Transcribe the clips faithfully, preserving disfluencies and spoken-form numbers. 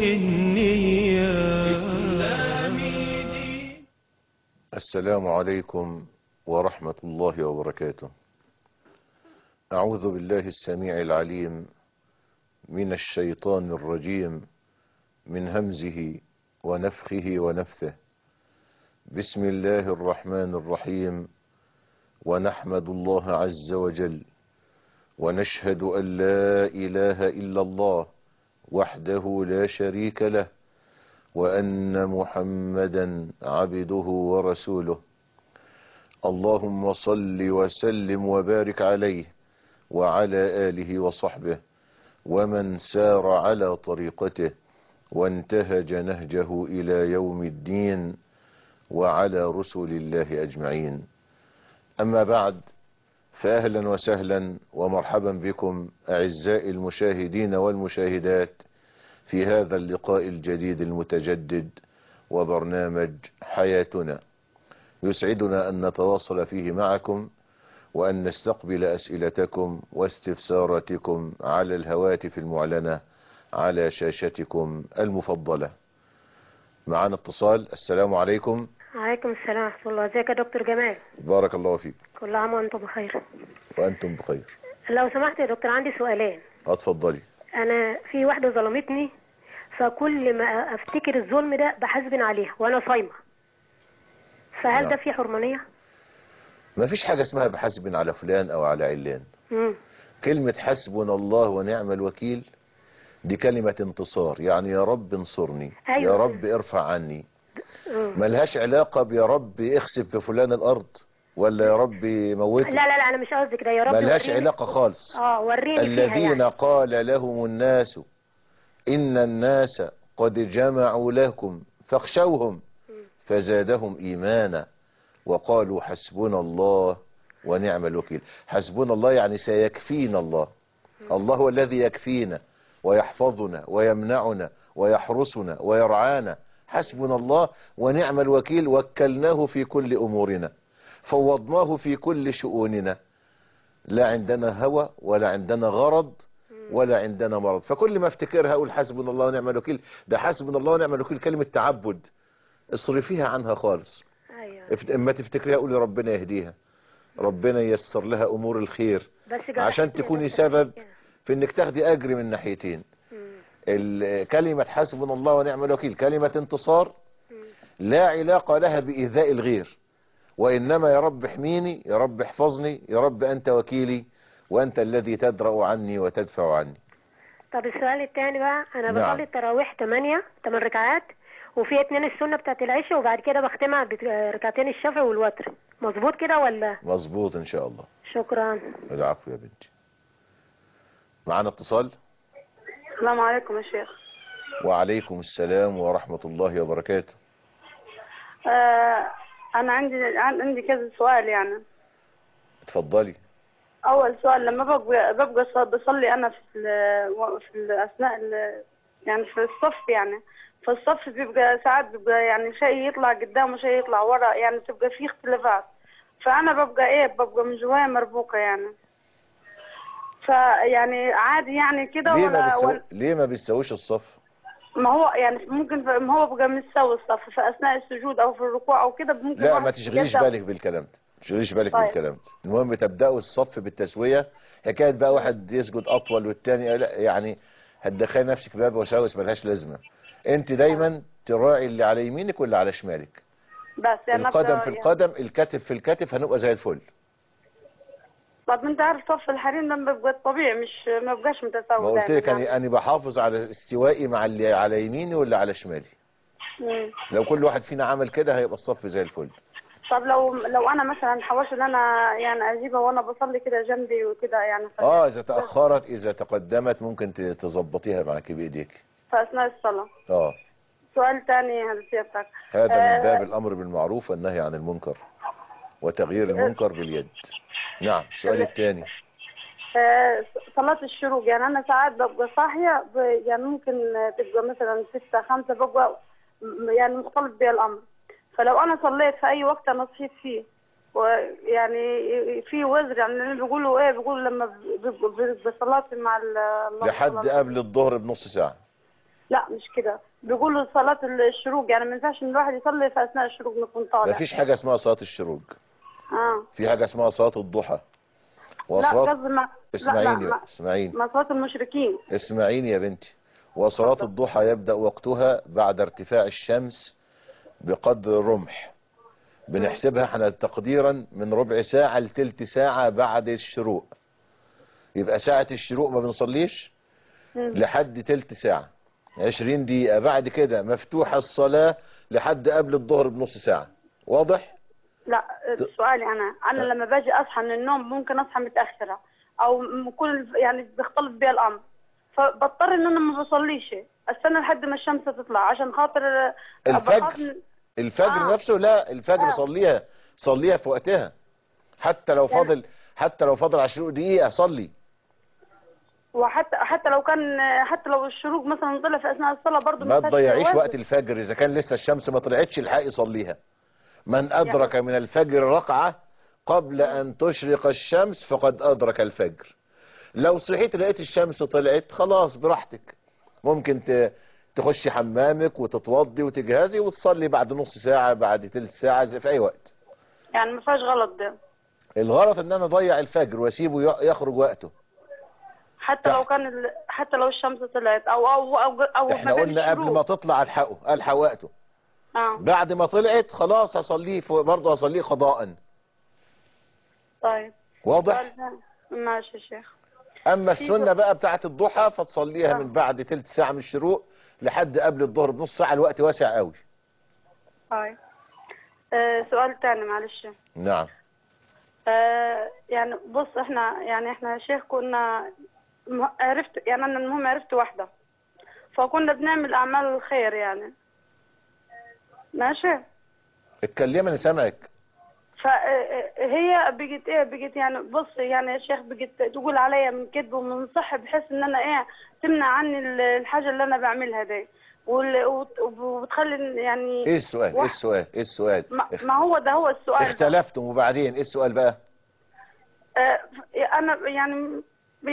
النية. إسلامي دين. السلام عليكم ورحمة الله وبركاته. أعوذ بالله السميع العليم من الشيطان الرجيم من همزه ونفخه ونفثه. بسم الله الرحمن الرحيم. ونحمد الله عز وجل ونشهد أن لا إله إلا الله وحده لا شريك له، وأن محمدا عبده ورسوله. اللهم صل وسلم وبارك عليه وعلى آله وصحبه ومن سار على طريقته وانتهج نهجه إلى يوم الدين، وعلى رسل الله أجمعين. أما بعد، فأهلا وسهلا ومرحبا بكم أعزائي المشاهدين والمشاهدات في هذا اللقاء الجديد المتجدد وبرنامج حياتنا. يسعدنا أن نتواصل فيه معكم وأن نستقبل أسئلتكم واستفساراتكم على الهواتف المعلنة على شاشتكم المفضلة. معنا اتصال. السلام عليكم. وعليكم السلام ورحمة الله. ازيك يا دكتور جمال؟ بارك الله فيك. كل عام وانتم بخير. وأنتم بخير. لو سمحت يا دكتور، عندي سؤالين. اتفضلي. انا في واحدة ظلمتني، فكل ما افتكر الظلم ده بحاسبن عليها وانا صايمة، فهل نعم. ده في حرمانية؟ ما فيش حاجة اسمها بحسب على فلان أو على علان. مم. كلمة حسبنا الله ونعم الوكيل دي كلمة انتصار، يعني يا رب انصرني. أيوة. يا رب ارفع عني. مم. ملهاش علاقة بيا رب اخسف في فلان الأرض ولا يا رب موته. لا لا لا، انا مش قصدي كده. يا رب ملهاش وريني. علاقة خالص. اه وريني فيها الذين يعني. قال لهم الناس إن الناس قد جمعوا لكم فاخشوهم فزادهم إيمانا وقالوا حسبنا الله ونعم الوكيل. حسبنا الله يعني سيكفينا الله. الله هو الذي يكفينا ويحفظنا ويمنعنا ويحرسنا ويرعانا. حسبنا الله ونعم الوكيل. وكلناه في كل أمورنا، فوضناه في كل شؤوننا. لا عندنا هوى ولا عندنا غرض ولا عندنا مرض. فكل ما افتكرها اقول حسبنا الله ونعم الوكيل. ده حسبنا الله ونعم الوكيل كلمة تعبد، اصرفيها عنها خالص. ايوه. اما تفتكريها قولي ربنا يهديها، ربنا ييسر لها امور الخير، بس عشان تكوني سبب في انك تاخدي اجر من ناحيتين. كلمة حسبنا الله ونعم الوكيل كلمة انتصار لا علاقة لها بإيذاء الغير، وإنما يا رب احميني، يا رب احفظني، يا رب أنت وكيلي وأنت الذي تدرأ عني وتدفع عني. طب السؤال الثاني بقى، أنا نعم. بصلي التراويح ثمانية ثمان ركعات، وفي اتنين السنة بتاعت العشاء، وبعد كده بختمها بركعتين الشفع والوتر. مظبوط كده ولا؟ مظبوط إن شاء الله. شكرا. العفو يا بنتي. معنا اتصال. السلام عليكم يا شيخ. وعليكم السلام ورحمة الله وبركاته. آه أنا عندي عندي كذا سؤال يعني. اتفضلي. أول سؤال، لما ببقى ببقى بصلي أنا في ال في ال أثناء ال يعني في الصف، يعني في الصف بيبقى ساعات بيبقى يعني شيء يطلع قدام وشيء يطلع ورا، يعني تبقى فيه اختلافات، فأنا ببقى إيه ببقى من جوايا مربوكة يعني. فيعني عادي يعني كده ليه ولا ما بتسو... ولا ليه ما بتسويش الصف؟ ما هو يعني ممكن ما هو بقى مستوي الصف في اثناء السجود او في الركوع او كده ممكن. لا ما تشغليش بالك بالكلام ده، ما تشغليش بالك طيب. بالكلام ده. المهم تبداوا الصف بالتسويه. حكايه بقى واحد يسجد اطول والتاني لا، يعني هتدخلي نفسك باب وساوس ملهاش لازمه. انت دايما تراعي اللي على يمينك واللي على شمالك. بس يعني القدم في يعني. القدم، الكتف في الكتف، هنبقى زي الفل. طب انت عارف صف الحريم ده بيبقى طبيعي، مش ما بيبقاش متساوي. ما قلت لك يعني. انا انا بحافظ على استوائي مع اللي على يميني واللي على شمالي. مم. لو كل واحد فينا عمل كده هيبقى الصف زي الفل. طب لو لو انا مثلا حاولت ان انا يعني اجيبها وانا بصلي كده جنبي وكده يعني. اه اذا تاخرت اذا تقدمت ممكن تظبطيها معاكي بايديك في اثناء الصلاه. اه. سؤال ثاني هل سيادتك؟ هذا آه من باب الامر بالمعروف والنهي عن المنكر وتغيير المنكر باليد. نعم. السؤال الثاني. آه صلاة الشروق، يعني أنا ساعات ببقى صاحية يعني ممكن تبقى مثلا ستة خمسة، ببقى يعني مختلط بي الأمر، فلو أنا صليت في أي وقت أنا صحيت فيه ويعني في وزر، يعني بيقولوا إيه، بيقولوا لما بصلاتي مع لحد قبل الظهر بنص ساعة. لا مش كده، بيقولوا صلاة الشروق يعني ما ينفعش ان الواحد يصلي في اثناء الشروق نكون طالع. مفيش حاجة اسمها صلاة الشروق. اه في حاجة اسمها صلاة الضحى لا وصلاة. قصدي ما لا لا اسمعيني بقى، ما, اسمعيني ما صلاة المشركين. اسمعيني يا بنتي. وصلاة اتفضل. الضحى يبدأ وقتها بعد ارتفاع الشمس بقدر الرمح. بنحسبها احنا تقديرا من ربع ساعة لتلت ساعة بعد الشروق. يبقى ساعة الشروق ما بنصليش مم. لحد تلت ساعة، عشرين دقيقة. بعد كده مفتوحة الصلاة لحد قبل الظهر بنص ساعة. واضح؟ لا سؤالي انا انا لما باجي اصحى من النوم ممكن اصحى متاخره او كل يعني بيختلط بيا الامر، فبضطر ان انا ما بصليش، استنى لحد ما الشمس تطلع عشان خاطر بخاف الفجر. من- الفجر آه. نفسه، لا الفجر آه. صليها، صليها في وقتها. حتى لو يعني فاضل حتى لو فاضل عشرين دقيقة صلي. وحتى حتى لو كان حتى لو الشروق مثلا طلع في اثناء الصلاه برضه ما ما فيهاش تضيعيش واجب. وقت الفجر. اذا كان لسه الشمس ما طلعتش الحقي صليها. من ادرك يعني من الفجر ركعة قبل ان تشرق الشمس فقد ادرك الفجر. لو صحيت لقيت الشمس طلعت خلاص براحتك، ممكن ت- تخشي حمامك وتتوضي وتجهزي وتصلي بعد نص ساعة بعد تلت ساعة زي في اي وقت. يعني ما فيهاش غلط ده. الغلط ان انا اضيع الفجر واسيبه ي- يخرج وقته. حتى لو تحت. كان ال... حتى لو الشمس طلعت او او او, أو احنا ما بين قلنا قبل ما الشروق. تطلع الحقه، الحق وقته. اه بعد ما طلعت خلاص هصليه ف- برضه هصليه قضاء. طيب. واضح؟ سؤال ثاني. ماشي يا شيخ. اما في السنة سؤال. بقى بتاعت الضحى فتصليها آه. من بعد تلت ساعة من الشروق لحد قبل الظهر بنص ساعة. الوقت واسع قوي. طيب آه سؤال تاني معلش. نعم. آه يعني بص احنا يعني احنا يا شيخ كنا م- عرفت يعني انا المهم عرفت واحدة، فكنا بنعمل اعمال الخير يعني. ماشي. اتكلم انا سامعك. فهي بقت ايه بقت يعني بص يعني يا شيخ بقت تقول عليا من كذب ومن صح بحيث ان انا ايه تمنع عني ال- الحاجة اللي انا بعملها دي وال- وت- وبتخلي يعني ايه السؤال؟ ايه وح- السؤال؟ ايه السؤال؟ ما اخ- ما هو ده هو السؤال ده. اختلفتم وبعدين ايه السؤال بقى؟ آه، انا يعني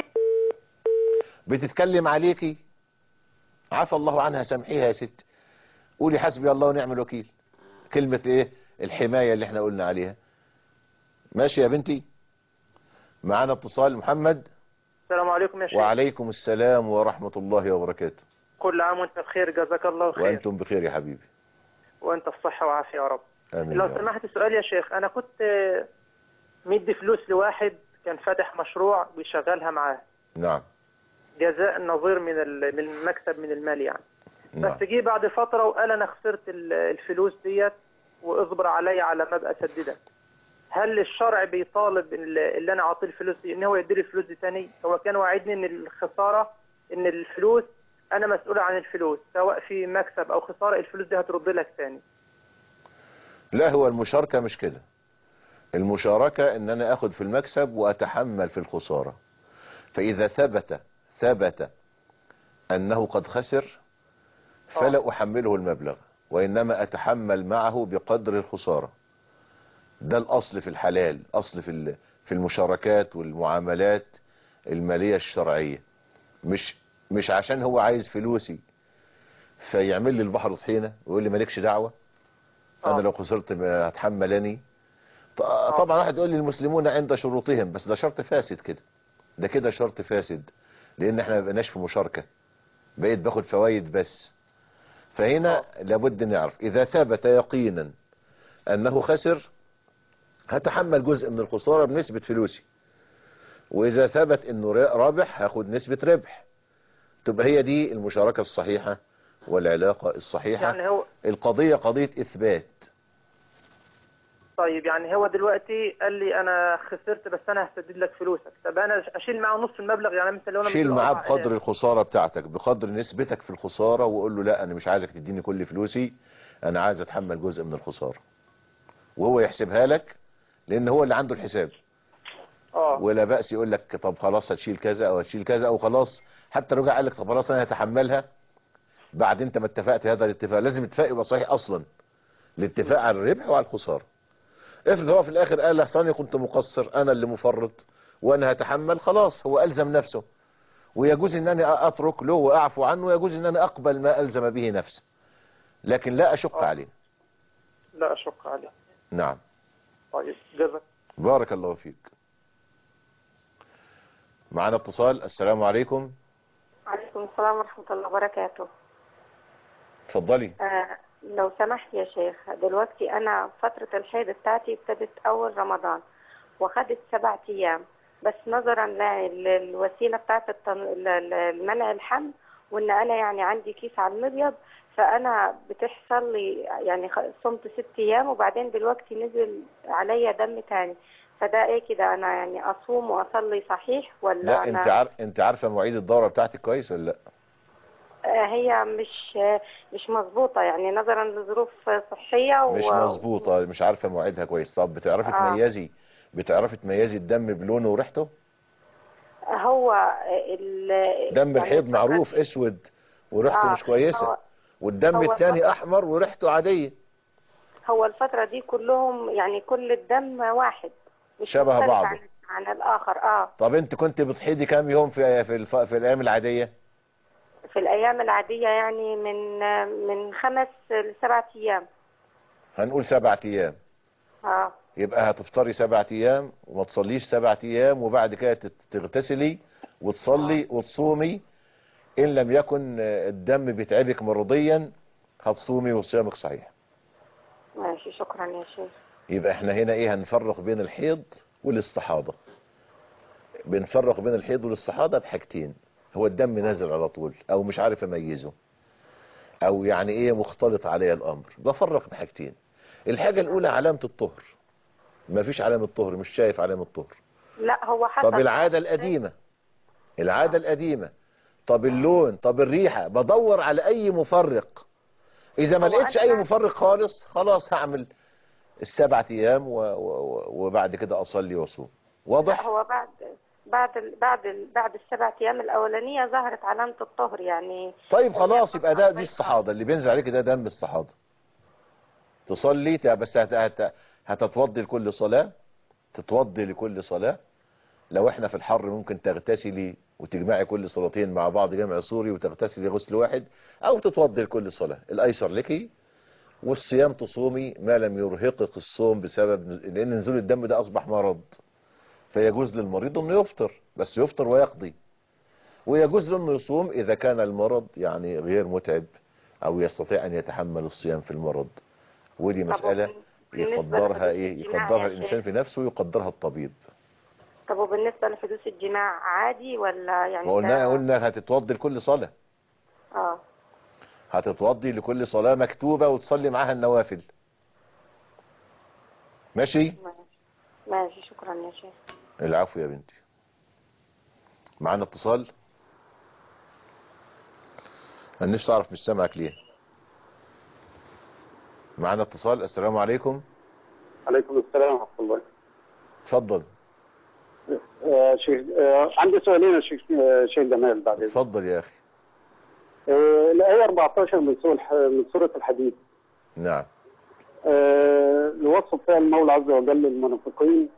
بتتكلم عليكي، عفى الله عنها، سامحيها يا ست. قولي حسبي الله ونعم الوكيل. كلمة ايه؟ الحماية اللي احنا قلنا عليها. ماشي يا بنتي. معانا اتصال. محمد. السلام عليكم يا شيخ. وعليكم السلام ورحمة الله وبركاته. كل عام وانت بخير، جزاك الله خير. وانتم بخير يا حبيبي. وانت في صحة وعافية يا رب. امين. لو يا رب. سمحت سؤال يا شيخ، انا كنت مدي فلوس لواحد كان فاتح مشروع ويشغلها معاه نعم. جزاء نظير من ال- من المكسب من المال يعني. نعم. بس جه بعد فترة وقال انا خسرت ال- الفلوس ديت واصبر علي على ما ابقى اسددها. هل الشرع بيطالب ال- اللي انا اعطيه الفلوس دي ان هو يديلي الفلوس دي تاني؟ هو كان وعدني ان الخسارة ان الفلوس انا مسؤول عن الفلوس، سواء في مكسب او خسارة الفلوس دي هترد لك تاني. لا، هو المشاركة مش كده. المشاركة ان انا اخد في المكسب واتحمل في الخسارة. فاذا ثبت ثبت انه قد خسر فلا احمله المبلغ، وانما اتحمل معه بقدر الخسارة. ده الاصل في الحلال، اصل في ال- في المشاركات والمعاملات المالية الشرعية. مش مش عشان هو عايز فلوسي فيعمل لي البحر طحينة ويقول لي مالكش دعوة، انا آه. لو خسرت ما هتحملني. ط- طبعا واحد يقول لي المسلمون عند شروطهم، بس ده شرط فاسد كده. ده كده شرط فاسد، لان احنا ما بقيناش في مشاركة، بقيت باخد فوائد بس. فهنا لابد نعرف اذا ثبت يقينا انه خسر هتحمل جزء من الخسارة بنسبة فلوسي، واذا ثبت انه ر- رابح هاخد نسبة ربح. تبقى هي دي المشاركة الصحيحة والعلاقة الصحيحة. يعني هو القضية قضية اثبات. طيب يعني هو دلوقتي قال لي انا خسرت بس انا هسدد لك فلوسك، طب انا اشيل معاه نص المبلغ؟ يعني مثلا لو انا شيل مديله معاه أربع بقدر آلاف. الخسارة بتاعتك، بقدر نسبتك في الخسارة، وقول له لا انا مش عايزك تديني كل فلوسي، انا عايز اتحمل جزء من الخسارة، وهو يحسبها لك لان هو اللي عنده الحساب. اه ولا بأس يقول لك طب خلاص هتشيل كذا او هتشيل كذا او خلاص. حتى لو جه قال لك طب خلاص انا هتحملها بعد انت ما اتفقت هذا الاتفاق. لازم الاتفاق يبقى صحيح اصلا، الاتفاق على الربح وعلى الخسارة. افرض هو في الاخر قال احسن كنت مقصر، انا اللي مفرط وانا هتحمل، خلاص هو الزم نفسه ويجوز ان انا اترك له واعفو عنه، ويجوز ان انا اقبل ما الزم به نفسه، لكن لا اشق عليه. لا اشق عليه. نعم. طيب جزاك. بارك الله فيك. معنا اتصال. السلام عليكم. عليكم السلام ورحمة الله وبركاته. اتفضلي. آه لو سمحت يا شيخ، دلوقتي أنا فترة الحيض بتاعتي ابتدت أول رمضان وخدت سبعة أيام، بس نظرا للوسيلة بتاعت المنع الحمل، وإن أنا يعني عندي كيس على المبيض، فأنا بتحصل لي يعني صمت ست أيام وبعدين دلوقتي نزل عليا دم تاني، فده ايه كده؟ انا يعني اصوم واصلي صحيح ولا؟ لا أنا انت عارف انت عارفه مواعيد الدوره بتاعتك كويس ولا لا؟ هي مش مش مظبوطه يعني نظرا لظروف صحيه و... مش مظبوطه، مش عارفه مواعيدها كويس. طب بتعرفي آه. تميزي بتعرفي تميزي الدم بلونه وريحته؟ هو ال... دم يعني الحيض معروف اسود وريحته آه. مش كويسه، هو... والدم هو الثاني الفترة... احمر وريحته عاديه. هو الفتره دي كلهم يعني كل الدم واحد، مش شبه مختلف بعضه. عن... عن الاخر. اه طب انت كنت بتحيضي كام يوم في في, الف... في الايام العاديه؟ في الايام العاديه يعني من من خمس لسبعة ايام. هنقول سبعة ايام. اه يبقى هتفطري سبعة ايام وما تصليش سبعة ايام، وبعد كده تغتسلي وتصلي وتصومي. ان لم يكن الدم بيتعبك مرضيا هتصومي وصيامك صحيح. ماشي، شكرا يا شيخ. يبقى احنا هنا ايه؟ هنفرق بين الحيض والاستحاضة. بنفرق بين الحيض والاستحاضة بحاجتين: هو الدم نازل على طول او مش عارف اميزه، او يعني ايه مختلط عليه الامر. بفرق بحاجتين: الحاجة الاولى علامة الطهر، مفيش علامة طهر، مش شايف علامة طهر. لا هو حسب. طب العادة القديمة العادة القديمة طب اللون، طب الريحة، بدور على اي مفرق. اذا ما لقيتش اي مفرق خالص، خلاص هعمل السبعة ايام و... و... وبعد كده اصلي واصوم. واضح؟ لا هو بعد بعد ال بعد ال بعد السبع ايام الاولانيه ظهرت علامه الطهر يعني. طيب خلاص، يبقى ده دي استحاضة اللي بينزل عليك، ده دم استحاضة. تصلي بس هت... هت... هتتوضي لكل صلاة، تتوضي لكل صلاة. لو احنا في الحر ممكن تغتسلي وتجمعي كل صلاتين مع بعض جمع سوري وتغتسلي غسل واحد، او تتوضي لكل صلاة، الايسر لك. والصيام تصومي ما لم يرهقك الصوم، بسبب لان نزول الدم ده اصبح مرض، فيجوز للمريض انه يفطر، بس يفطر ويقضي. ويجوز له انه يصوم اذا كان المرض يعني غير متعب او يستطيع ان يتحمل الصيام في المرض. ودي مسألة يقدرها ايه يقدرها الانسان في نفسه ويقدرها الطبيب. طب وبالنسبه لحدوث الجماع عادي ولا يعني؟ قلنا قلنا هتتوضي لكل صلاة. اه هتتوضي لكل صلاة مكتوبة وتصلي معاها النوافل. ماشي؟ ماشي ماشي، شكرا يا شيخ. العفو يا بنتي. معانا اتصال. انا نفسي اعرف مش سامعك ليه. معانا اتصال. السلام عليكم. عليكم السلام ورحمة الله. اتفضل. آه شيخ آه عندي سؤالين يا شيخ آه شيخ جمال بعد اذنك. اتفضل يا اخي. آه الآية أربعتاشر من سورة من سورة الحديد. نعم. آه لوصف فيها المولى عز وجل للمنافقين.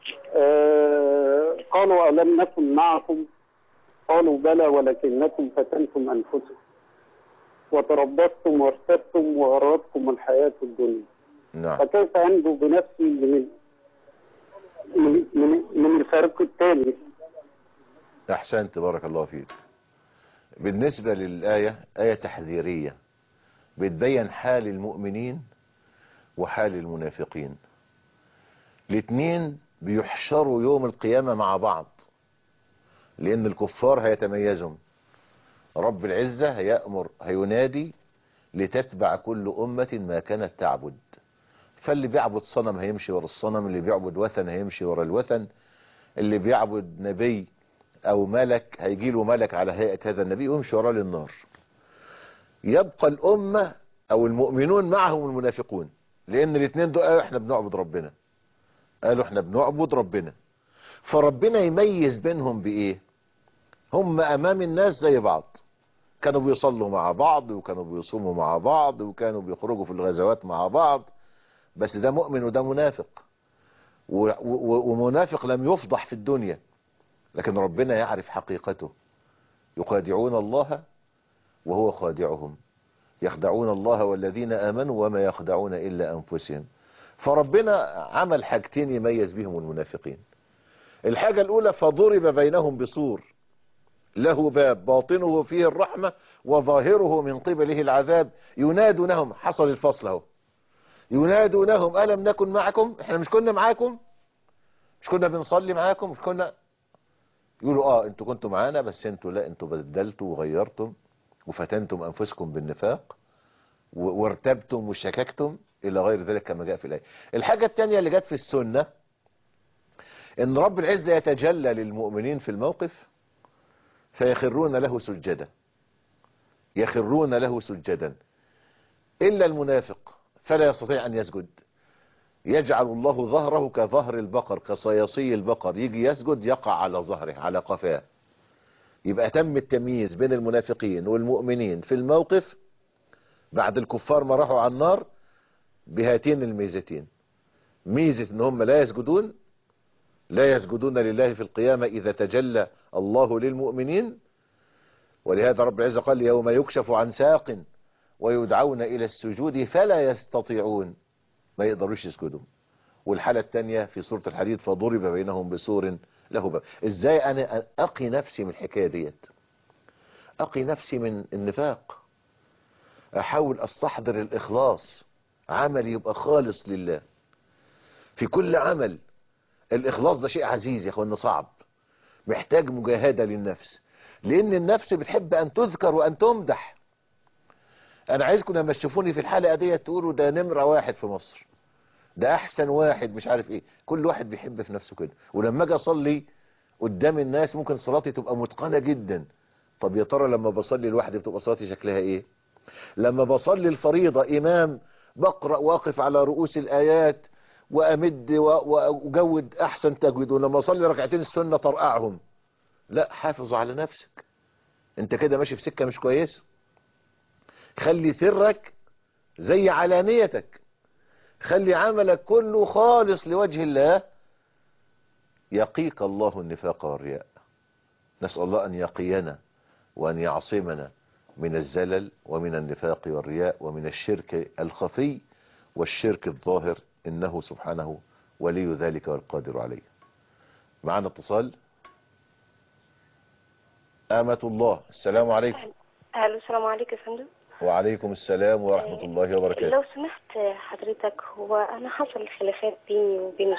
آه قالوا ألم نكن معكم؟ قالوا بلى ولكنكم فتنتم أنفسكم وتربصتم وارتبتم وغرتكم الحياة الدنيا. نعم. فكيف أنجو بنفسي من من من, من الفريق الثاني؟ احسنت، بارك الله فيك. بالنسبة للآية، آية تحذيرية بتبين حال المؤمنين وحال المنافقين. الاثنين بيحشروا يوم القيامة مع بعض، لأن الكفار هيتميزهم. رب العزة هيأمر هينادي لتتبع كل أمة ما كانت تعبد. فاللي بيعبد صنم هيمشي ورا الصنم، اللي بيعبد وثن هيمشي ورا الوثن، اللي بيعبد نبي أو ملك هيجي له ملك على هيئة هذا النبي ويمشي وراه للنار. يبقى الأمة أو المؤمنون معهم المنافقون، لأن الاثنين دول قالوا احنا بنعبد ربنا، قالوا احنا بنعبد ربنا. فربنا يميز بينهم بإيه؟ هم أمام الناس زي بعض، كانوا بيصلوا مع بعض وكانوا بيصوموا مع بعض وكانوا بيخرجوا في الغزوات مع بعض، بس ده مؤمن وده منافق، و و ومنافق لم يفضح في الدنيا، لكن ربنا يعرف حقيقته. يخادعون الله وهو خادعهم، يخدعون الله والذين آمنوا وما يخدعون إلا أنفسهم. فربنا عمل حاجتين يميز بهم المنافقين. الحاجة الأولى فضرب بينهم بسور له باب باطنه فيه الرحمة وظاهره من قبله العذاب ينادونهم، حصل الفصل اهو، ينادونهم ألم نكن معكم، احنا مش كنا معاكم، مش كنا بنصلي معاكم، مش كنا، يقولوا اه انتوا كنتوا معانا بس انتوا لا، انتوا بدلتوا وغيرتم وفتنتم أنفسكم بالنفاق وارتبتم وشككتم إلى غير ذلك كما جاء في الآية. الحاجة الثانية اللي جت في السنة ان رب العزة يتجلى للمؤمنين في الموقف فيخرون له سجدا، يخرون له سجدا إلا المنافق فلا يستطيع أن يسجد، يجعل الله ظهره كظهر البقر كصياصي البقر، يجي يسجد يقع على ظهره على قفاه. يبقى تم التمييز بين المنافقين والمؤمنين في الموقف بعد الكفار ما راحوا على النار بهاتين الميزتين، ميزة ان هم لا يسجدون، لا يسجدون لله في القيامة إذا تجلى الله للمؤمنين، ولهذا رب العزة قال يوم يكشف عن ساق ويدعون إلى السجود فلا يستطيعون، ما يقدروش يسجدوا. والحالة الثانية في سورة الحديد فضرب بينهم بسور له باب. ازاي انا اقي نفسي من الحكاية ديت، اقي نفسي من النفاق، احاول استحضر الاخلاص، عمل يبقى خالص لله في كل عمل. الاخلاص ده شيء عزيز يا اخوانا، صعب، محتاج مجاهدة للنفس، لان النفس بتحب ان تذكر وان تمدح. انا عايزكم لما تشوفوني في الحلقة ديت تقولوا ده نمرة واحد في مصر، ده احسن واحد، مش عارف ايه. كل واحد بيحب في نفسه كده. ولما اجي اصلي قدام الناس ممكن صلاتي تبقى متقنة جدا. طب يا ترى لما بصلي لوحدي بتبقى صلاتي شكلها ايه؟ لما بصلي الفريضة امام بقرأ واقف على رؤوس الايات وامد واجود احسن تجويد، ولما اصلي ركعتين السنة طرقعهم. لا، حافظ على نفسك، انت كده ماشي في سكة مش كويسة. خلي سرك زي علانيتك، خلي عملك كله خالص لوجه الله، يقيك الله النفاق والرياء. نسأل الله أن يقينا وأن يعصمنا من الزلل ومن النفاق والرياء ومن الشرك الخفي والشرك الظاهر، إنه سبحانه ولي ذلك والقادر عليه. معنا اتصال. آمة الله، السلام عليكم. الو، السلام عليكم يا فندم. وعليكم السلام ورحمة الله وبركاته. لو سمحت حضرتك، هو أنا حصل خلافات بيني وبين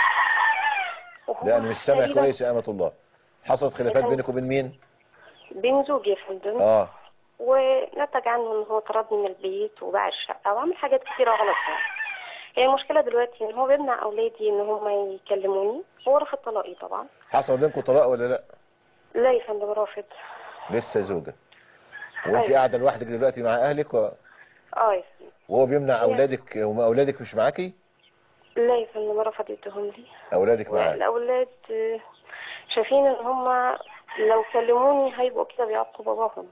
زوجي. لا أنا مش سامع كويس يا أمة الله. حصلت خلافات بينك وبين مين؟ بين زوجي يا فندم. اه ونتج عنه ان هو طردني من البيت وباع الشقة وعمل حاجات كتيرة غلط. هي يعني المشكلة دلوقتي ان هو بيمنع اولادي ان هم يكلموني، هو رافض طلاقي طبعا. حصل بينكم طلاق ولا لا؟ لا يا فندم، رافض. لسه زوجة وانت قاعدة لوحدك دلوقتي مع اهلك و... اه يا فندم. وهو بيمنع اولادك، وما اولادك مش معاكي؟ لا يا فندم، رفض يديهم لي. اولادك معاك؟ الاولاد شايفين ان هم لو كلموني هيبقوا كده بيعاقبوا باباهم.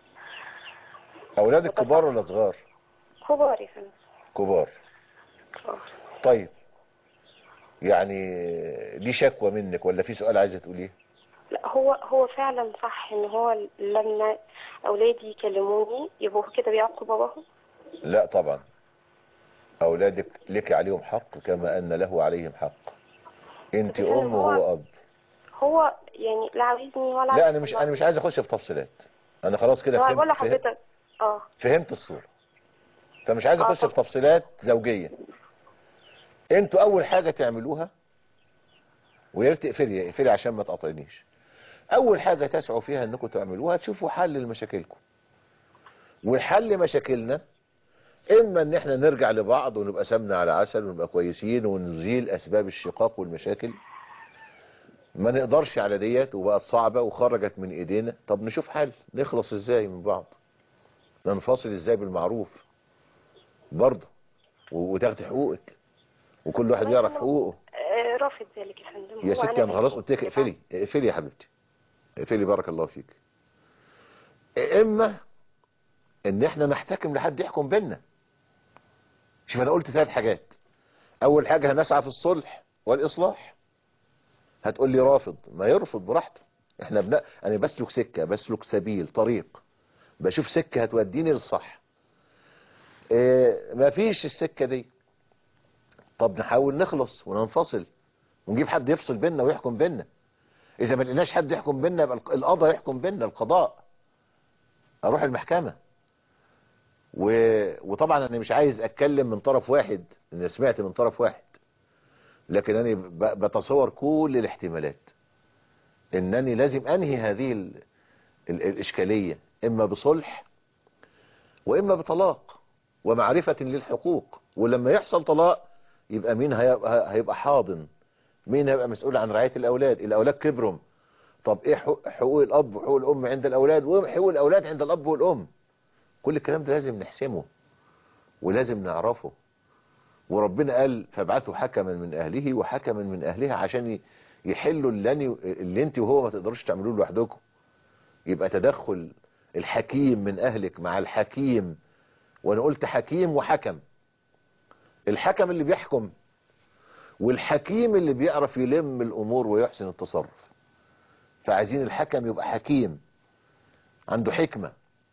اولادك كبار ولا صغار؟ كبار يا فندم. كبار. اه. طيب يعني دي شكوى منك ولا في سؤال عايزه تقوليه؟ لا، هو هو فعلا صح ان هو لما اولادي يكلموني يبقوا كده بيعاقبوا باباهم؟ لا طبعا، اولادك لك عليهم حق كما ان له عليهم حق. انت ام وهو اب. هو يعني لا عايزني ولا لا انا مش انا مش عايز اخش في تفصيلات، انا خلاص كده فهمت. بقول لحضرتك اه فهمت الصورة، فمش عايز اخش في تفصيلات زوجية. انتوا اول حاجة تعملوها، ويا ريت تقفلي اقفلي عشان ما تقاطعنيش، اول حاجة تسعوا فيها انكم تعملوها تشوفوا حل لمشاكلكم. والحل مشاكلنا اما ان احنا نرجع لبعض ونبقى سمنة على عسل ونبقى كويسين ونزيل اسباب الشقاق والمشاكل. ما نقدرش على ديت وبقت صعبة وخرجت من ايدينا، طب نشوف حل نخلص ازاي من بعض، ننفصل ازاي بالمعروف برضه، وتاخدي حقوقك وكل واحد يعرف حقوقه. رافض ذلك يا فندم. يا ستي انا خلاص قلت لك اقفلي اقفلي يا حبيبتي اقفلي، بارك الله فيك. اما ان احنا نحتكم لحد يحكم بينا. شوف انا قلت ثلاث حاجات. اول حاجة هنسعى في الصلح والاصلاح. هتقول لي رافض، ما يرفض براحته، احنا بنا... انا بسلك سكة، بسلك سبيل، طريق، بشوف سكة هتوديني للصح. اه مفيش السكة دي، طب نحاول نخلص وننفصل ونجيب حد يفصل بيننا ويحكم بيننا. اذا ما لقيناش حد يحكم بيننا يبقى القضاء يحكم بيننا، القضاء، اروح المحكمة. و... وطبعا انا مش عايز اتكلم من طرف واحد، انا سمعت من طرف واحد، لكن انا ب... بتصور كل الاحتمالات، انني لازم انهي هذه ال... ال... الاشكالية، اما بصلح واما بطلاق ومعرفة للحقوق. ولما يحصل طلاق يبقى مين هيبقى, هيبقى حاضن، مين هيبقى مسؤول عن رعاية الاولاد، الاولاد كبرهم، طب ايه حقوق الاب وحقوق الام عند الاولاد وحقوق الاولاد عند الاب والام. كل الكلام ده لازم نحسمه ولازم نعرفه. وربنا قال فابعثوا حكما من اهله وحكما من اهلها عشان يحلوا اللي, اللي انت وهو ما تقدروش تعملوه لوحدكم. يبقى تدخل الحكيم من اهلك مع الحكيم، وانا قلت حكيم وحكم، الحكم اللي بيحكم والحكيم اللي بيعرف يلم الامور ويحسن التصرف. فعايزين الحكم يبقى حكيم عنده حكمة،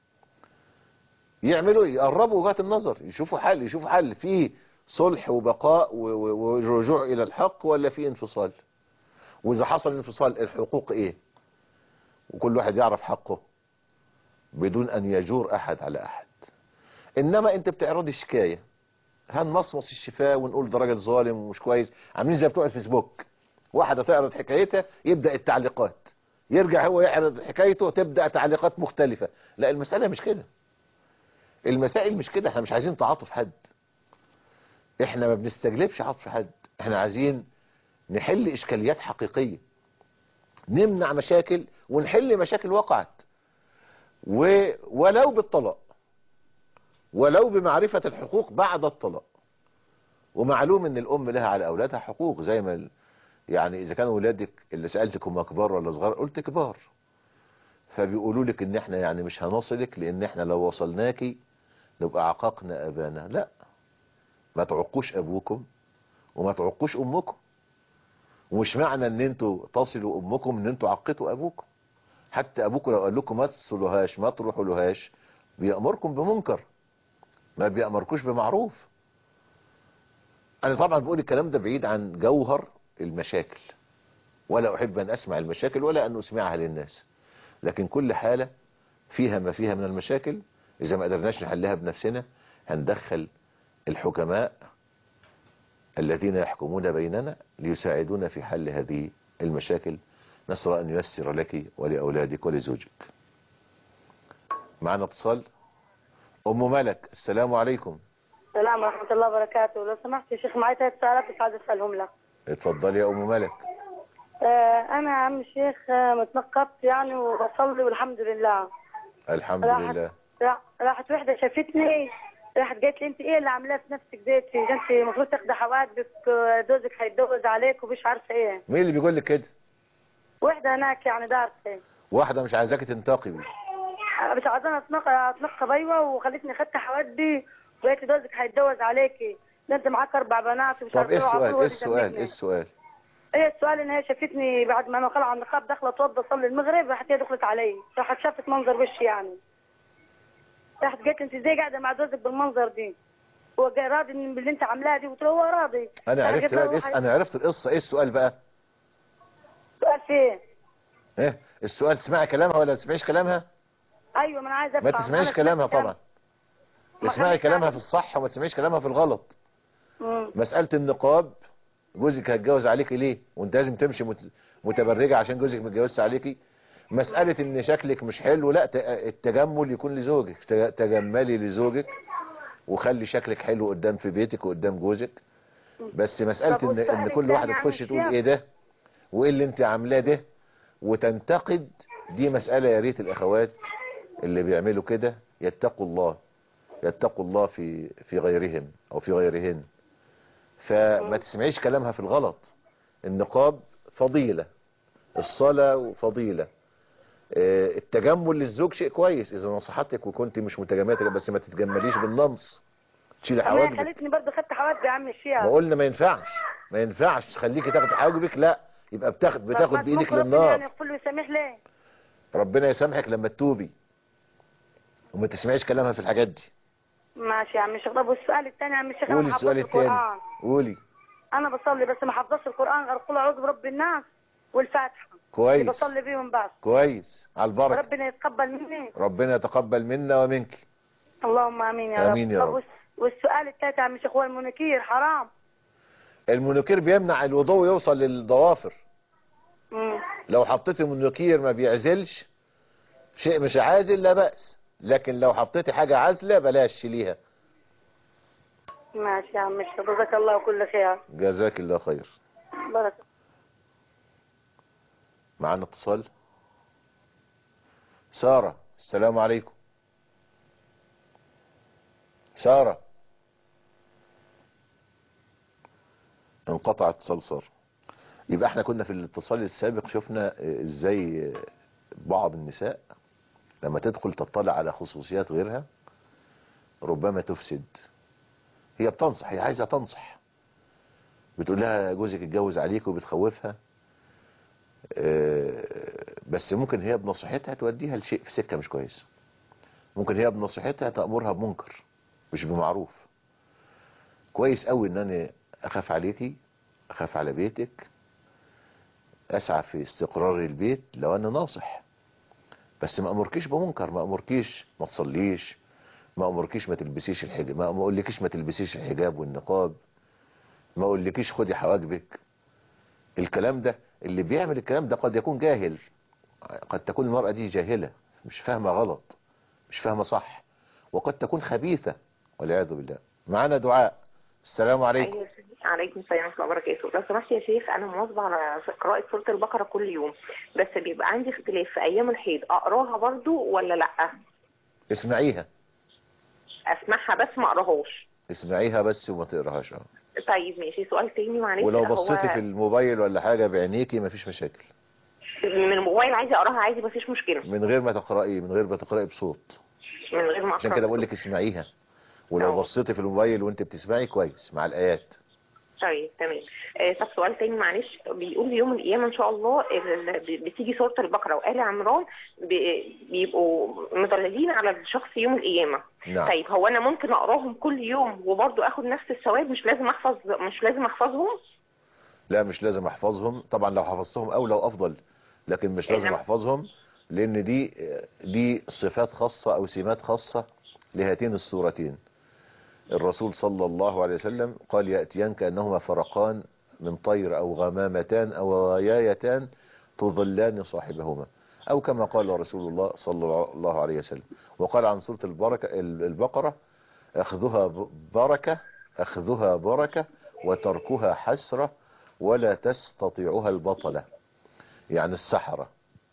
يعملوا يقربوا وجهات النظر، يشوفوا حل، يشوفوا حل في صلح وبقاء ورجوع الى الحق ولا في انفصال. واذا حصل انفصال الحقوق ايه، وكل واحد يعرف حقه بدون ان يجور احد على احد. انما انت بتعرضي شكاية، هنمصمص الشفاه ونقول ده راجل ظالم ومش كويس، عاملين زي بتوع الفيسبوك، واحدة تعرض حكايتها يبدأ التعليقات، يرجع هو يعرض حكايته تبدأ تعليقات مختلفة. لا، المسألة مش كده، المسائل مش كده. احنا مش عايزين تعاطف حد، احنا ما بنستجلبش عاطف حد، احنا عايزين نحل اشكاليات حقيقية، نمنع مشاكل ونحل مشاكل وقعت، و... ولو بالطلاق، ولو بمعرفة الحقوق بعد الطلاق. ومعلوم ان الام لها على اولادها حقوق، زي ما ال... يعني اذا كانوا ولادك اللي سألتك هم كبار ولا صغار، قلت كبار، فبيقولوا لك ان احنا يعني مش هنصلك لان احنا لو وصلناكي نبقى عققنا ابانا. لا، ما تعقوش ابوكم وما تعقوش امكم، ومش معنى ان انتوا تصلوا امكم ان انتوا عقتوا ابوكم. حتى ابوكم لو قال لكم ما تصلوهاش ما تروحوا لهاش بيأمركم بمنكر، ما بيأمركوش بمعروف. انا طبعا بقول الكلام ده بعيد عن جوهر المشاكل، ولا احب ان اسمع المشاكل ولا ان اسمعها للناس، لكن كل حالة فيها ما فيها من المشاكل. اذا ما قدرناش نحلها بنفسنا هندخل الحكماء الذين يحكمون بيننا ليساعدونا في حل هذه المشاكل. نسأل أن ييسر لك ولأولادك ولزوجك. معنا اتصال. أم ملك، السلام عليكم. السلام ورحمة الله وبركاته. لو سمحت يا شيخ معي ثلاث سؤالات بس عايز أسألهم لك. اتفضلي يا أم ملك. آه أنا يا عم الشيخ آه متنقبت يعني وبصلي والحمد لله. الحمد راحت لله. راحت واحدة شافتني، راحت قالت لي انت ايه اللي عاملاه في نفسك ديتي، انت المفروض تاخدي حواجبك، جوزك هيتجوز عليك ومش عارفه ايه. مين اللي بيقول لك كده؟ واحده هناك يعني دارسه. واحده مش عايزاكي تنتقبي؟ مش عايزاني اتنقب اتنقب ايوه، وخلتني خدت حواجبي وقالت لي جوزك هيتجوز عليكي، ده انت معاك اربع بنات ومش طب ايه عارفه. السؤال؟ ايه السؤال؟ ايه السؤال؟ ايه السؤال؟ ان هي شافتني بعد ما انا خلع عن النقاب داخله اتوضى اصلي المغرب، راحت هي دخلت علي، راحت شافت منظر وشي يعني، راحت قالت انت ازاي قاعده مع جوزك بالمنظر دي؟ هو راضي باللي انت عاملاه دي؟ قلت له هو راضي. انا عرفت بقى الاسم، انا عرفت القصه. ايه السؤال بقى؟ السؤال فين؟ ايه السؤال؟ تسمعي كلامها ولا تسمعيش كلامها؟ ايوه ما انا عايزه افهم. ما تسمعيش كلامها طبعا، تسمعي كلامها في الصح وما تسمعيش كلامها في الغلط. مم. مساله النقاب، جوزك هيتجوز عليكي ليه وانت لازم تمشي متبرجه عشان جوزك ما يتجوزش عليكي؟ مساله ان شكلك مش حلو، لا، التجمل يكون لزوجك، تجملي لزوجك وخلي شكلك حلو قدام في بيتك وقدام جوزك. بس مساله ان ان كل واحده تخش تقول ايه ده وايه اللي انت عاملاه ده وتنتقد، دي مساله يا ريت الاخوات اللي بيعملوا كده يتقوا الله، يتقوا الله في في غيرهم او في غيرهن. فما تسمعيش كلامها في الغلط. النقاب فضيلة، الصلاة فضيلة، التجمل للزوج شيء كويس اذا نصحتك وكنت مش متجملة، بس ما تتجمليش بالنمص، تشيلي حواجبك. خلتني برضه خدت حواجبي يا عم الشيخ. ما قلنا ما ينفعش، ما ينفعش تخليكي تاخدي حواجبك، لا، يبقى بتاخد طب بتاخد ما بايدك ممكن ربنا للنار. يعني يغفر له ويسامح ليه؟ ربنا يسامحك لما تتوبي وما تسمعيش كلامها في الحاجات دي. ماشي يا عم الشيخ. طب والسؤال الثاني يا عم الشيخ، انا قولي ما حفظتش السؤال الثاني. القران. قولي. انا بصلي بس ما حفظتش القران غير قل اعوذ برب الناس والفاتحه اللي كويس بصلي بيهم بس. كويس، على البركه. ربنا يتقبل مني. ربنا يتقبل منا ومنك. اللهم امين يا رب. امين يا طب رب. والس- والسؤال الثالث يا عم الشيخ، هو المنكير حرام؟ المنكير بيمنع الوضوء يوصل للضوافر. امم لو حطيتي منكير ما بيعزلش، شيء مش عازل لا بأس، لكن لو حطيتي حاجة عازلة بلاش شيليها. ماشي يا عم الشيخ، جزاك الله كل خير. جزاك الله خير. بارك. معانا اتصال. سارة، السلام عليكم. سارة. انقطع اتصال سارة. يبقى احنا كنا في الاتصال السابق شفنا ازاي بعض النساء لما تدخل تطلع على خصوصيات غيرها ربما تفسد. هي بتنصح، هي عايزة تنصح، بتقول لها جوزك اتجوز عليك وبتخوفها، بس ممكن هي بنصيحتها توديها لشيء في سكة مش كويس. ممكن هي بنصيحتها تأمرها بمنكر مش بمعروف. كويس قوي ان انا اخاف عليكي، اخاف على بيتك، اسعى في استقرار البيت لو انا ناصح، بس ما امركيش بمنكر، ما امركيش ما تصليش، ما امركيش ما تلبسيش الحجاب، ما اقولكيش ما تلبسيش الحجاب والنقاب، ما اقولكيش خدي حواجبك. الكلام ده اللي بيعمل الكلام ده قد يكون جاهل، قد تكون المرأة دي جاهلة مش فاهمة غلط، مش فاهمة صح، وقد تكون خبيثة والعياذ بالله. معانا دعاء، السلام عليكم. أيوة. عليكم السلام ورحمة الله وبركاته. لو سمحت يا شيخ، أنا مواظبة على قراءة سورة البقرة كل يوم، بس بيبقى عندي اختلاف في أيام الحيض، أقراها برضو ولا لأ؟ اسمعيها. أسمعها بس ما أقراهاش. اسمعيها بس وما تقراهاش. اه طيب ماشي. سؤال تاني معلش. ولو بصيتي هو في الموبايل ولا حاجة بعينيكي مفيش مشاكل. من الموبايل عايزة أقراها عادي مفيش مشكلة. من غير ما تقرأي، من غير ما تقرأي بصوت. من غير ما أقرأ. عشان كده بقول لك اسمعيها، ولو أوه. بصيتي في الموبايل وانت بتسمعي كويس مع الآيات. طيب تمام. آه طب سؤال تاني معلش، بيقول يوم القيامة إن شاء الله ال- بتيجي سورة البقرة وآل عمران بي- بيبقوا مدللين على الشخص يوم القيامة. نعم. طيب هو أنا ممكن أقراهم كل يوم وبرضه آخد نفس الثواب؟ مش لازم أحفظ مش لازم أحفظهم؟ لا مش لازم احفظهم طبعا، لو حفظتهم او لو افضل، لكن مش لازم نعم. احفظهم، لان دي دي صفات خاصة او سمات خاصة لهاتين السورتين. الرسول صلى الله عليه وسلم قال يأتيان كأنهما فرقان من طير او غمامتان او غيايتان تظلان صاحبهما، او كما قال رسول الله صلى الله عليه وسلم. وقال عن سورة البركة البقرة اخذها بركة اخذها بركة وتركها حسرة ولا تستطيعها البطلة، يعني السحرة.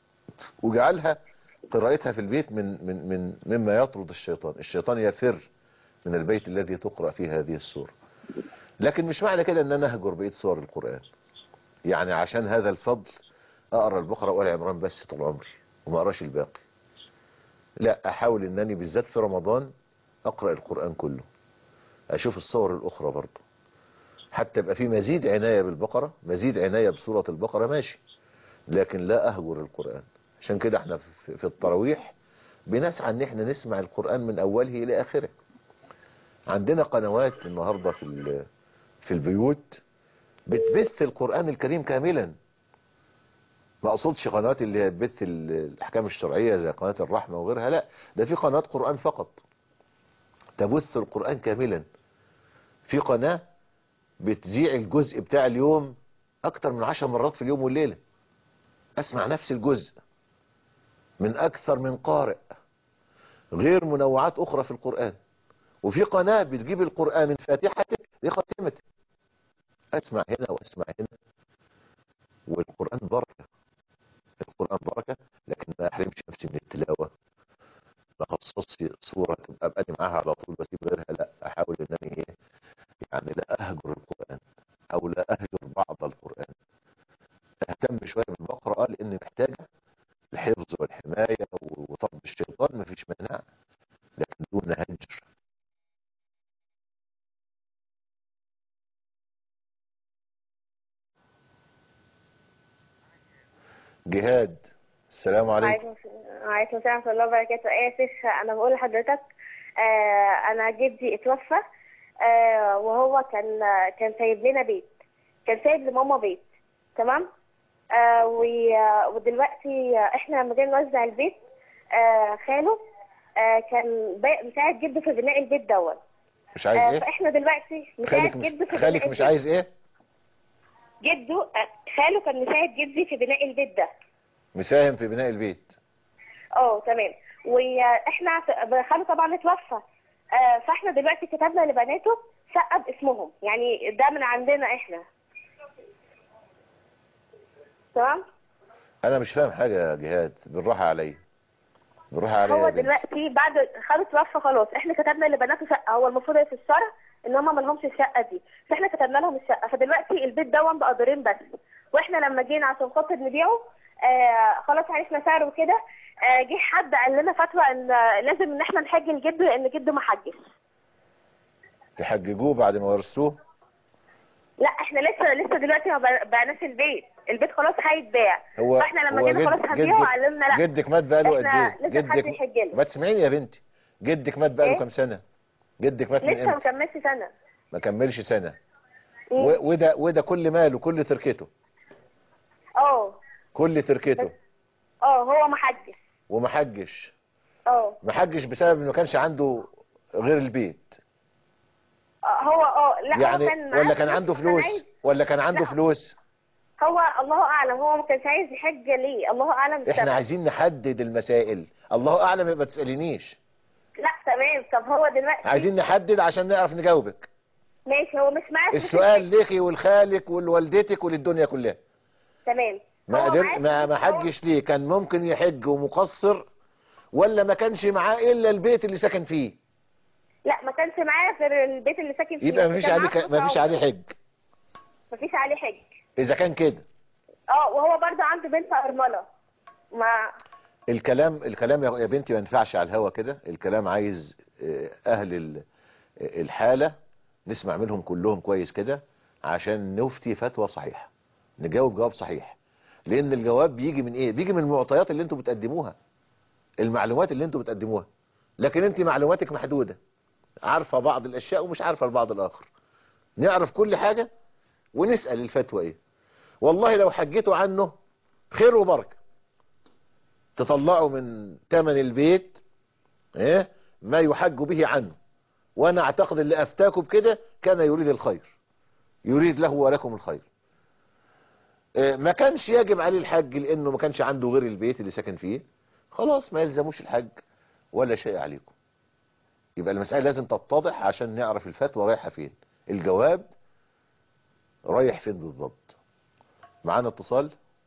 وجعلها قراءتها في البيت من من من مما يطرد الشيطان. الشيطان يفر من البيت الذي تقرأ فيه هذه السورة. لكن مش معنى كده ان انا اهجر بقية سور القرآن، يعني عشان هذا الفضل اقرأ البقرة وآل عمران بس طول عمري وما اقراش الباقي. لا، احاول انني بالذات في رمضان اقرأ القرآن كله، اشوف الصور الاخرى برضه، حتى يبقى في مزيد عناية بالبقرة، مزيد عناية بسورة البقرة ماشي، لكن لا اهجر القرآن. عشان كده احنا في في التراويح بنسعى ان احنا نسمع القرآن من اوله الى اخره. عندنا قنوات النهاردة في في البيوت بتبث القرآن الكريم كاملا. ما اقصدش قنوات اللي هي بتبث الاحكام الشرعية زي قناة الرحمة وغيرها، لا، ده في قناة قرآن فقط تبث القرآن كاملا. في قناة بتذيع الجزء بتاع اليوم اكتر من عشر مرات في اليوم والليلة، اسمع نفس الجزء من اكثر من قارئ، غير منوعات اخرى في القرآن. وفي قناة بتجيب القرآن من فاتحته لخاتمته، اسمع هنا واسمع هنا. والقرآن بركة، القرآن بركة، لكن ما احرمش نفسي من التلاوة. ما خصصش صورة تبقى ابقى معاها على طول بسيب غيرها، لا، احاول انني ايه يعني لا اهجر القرآن او لا اهجر بعض القرآن. اهتم شوية بالبقرة لان محتاجة الحفظ والحماية وطرد الشيطان، مفيش مانع، لكن دون هجر. جهاد، السلام عليكم. وعليكم وعليكم السلام ورحمة الله وبركاته. ايه يا شيخ، انا بقول لحضرتك آه انا جدي اتوفى، آه وهو كان كان سايب لنا بيت، كان سايب لماما بيت، تمام. آه ودلوقتي احنا لما جينا نوزع البيت، آه خاله آه كان مساعد جده في بناء البيت دوت. مش عايز ايه؟ آه فاحنا دلوقتي مساعد جده في بناء خالك مش عايز ايه؟ جده خاله كان مساعد جدي في بناء البيت ده، مساهم في بناء البيت. اه تمام. واحنا خاله طبعا اتوفى، آه فاحنا دلوقتي كتبنا لبناته شقه باسمهم، يعني ده من عندنا احنا، تمام. انا مش فاهم حاجه يا جهاد، بالراحه عليا بالراحه عليا. هو دلوقتي بعد خاله اتوفى خلاص، احنا كتبنا لبناته شقه، هو المفروض في الشرع ان هم ما لهمش الشقه دي، فاحنا كتبنا لهم الشقه. فدلوقتي البيت ده بقى دورين بس، واحنا لما جينا عشان خاطر نبيعه آه خلاص عرفنا سعره وكده، آه جه حد قال لنا فتوى ان لازم ان احنا نحج لجده لان جده ما حجش. تحججوه بعد ما ورثوه؟ لا احنا لسه لسه دلوقتي ما بعناش البيت، البيت خلاص هيتباع. هو فاحنا لما هو جينا جد خلاص هنبيعه قال لنا لا، جدك مات بقاله قد ايه؟ لازم حد يحج لنا. ما تسمعيني يا بنتي، جدك مات بقاله كام سنه؟ جدك مات من امتى؟ لسه ما كملش سنه. ما كملش سنه. وده وده كل ماله كل تركته. اه كل تركته. اه هو ما حجش. وما حجش. اه ما حجش بسبب انه ما كانش عنده غير البيت. هو اه لا يعني هو كان ولا كان عنده فلوس عايز... ولا كان عنده فلوس؟ هو الله اعلم، هو ما كانش عايز يحج ليه، الله اعلم. احنا سبب. عايزين نحدد المسائل، الله اعلم ما تسالينيش. لا تمام. طب هو دلوقتي عايزين نحدد عشان نعرف نجاوبك. ماشي. هو مش معاه السؤال ليكي ولخالك ولوالدتك وللدنيا كلها. تمام. ما قدر ما ما حجش ليه؟ كان ممكن يحج ومقصر، ولا ما كانش معاه الا البيت اللي سكن فيه؟ لا ما كانش معاه غير البيت اللي ساكن فيه. يبقى ما فيش عليه ما فيش عليه حج. ما فيش عليه حج اذا كان كده. اه وهو برضه عنده بنت ارمله. ما الكلام الكلام يا بنتي ما ينفعش على الهوا كده، الكلام عايز اهل الحاله نسمع منهم كلهم كويس كده عشان نفتي فتوى صحيحه، نجاوب جواب صحيح. لان الجواب بيجي من ايه؟ بيجي من المعطيات اللي انتوا بتقدموها، المعلومات اللي انتوا بتقدموها. لكن انت معلوماتك محدوده، عارفه بعض الاشياء ومش عارفه البعض الاخر. نعرف كل حاجه ونسال الفتوى ايه. والله لو حجيتوا عنه خير وبركه، تطلعوا من ثمن البيت ايه ما يحج به عنه. وانا اعتقد اللي افتاكم بكده كان يريد الخير، يريد له ولكم الخير. إيه ما كانش يجب عليه الحج لانه ما كانش عنده غير البيت اللي ساكن فيه، خلاص ما يلزموش الحج ولا شيء عليكم. يبقى المسألة لازم تتضح عشان نعرف الفتوى رايحة فين، الجواب رايح فين بالضبط. معانا اتصال.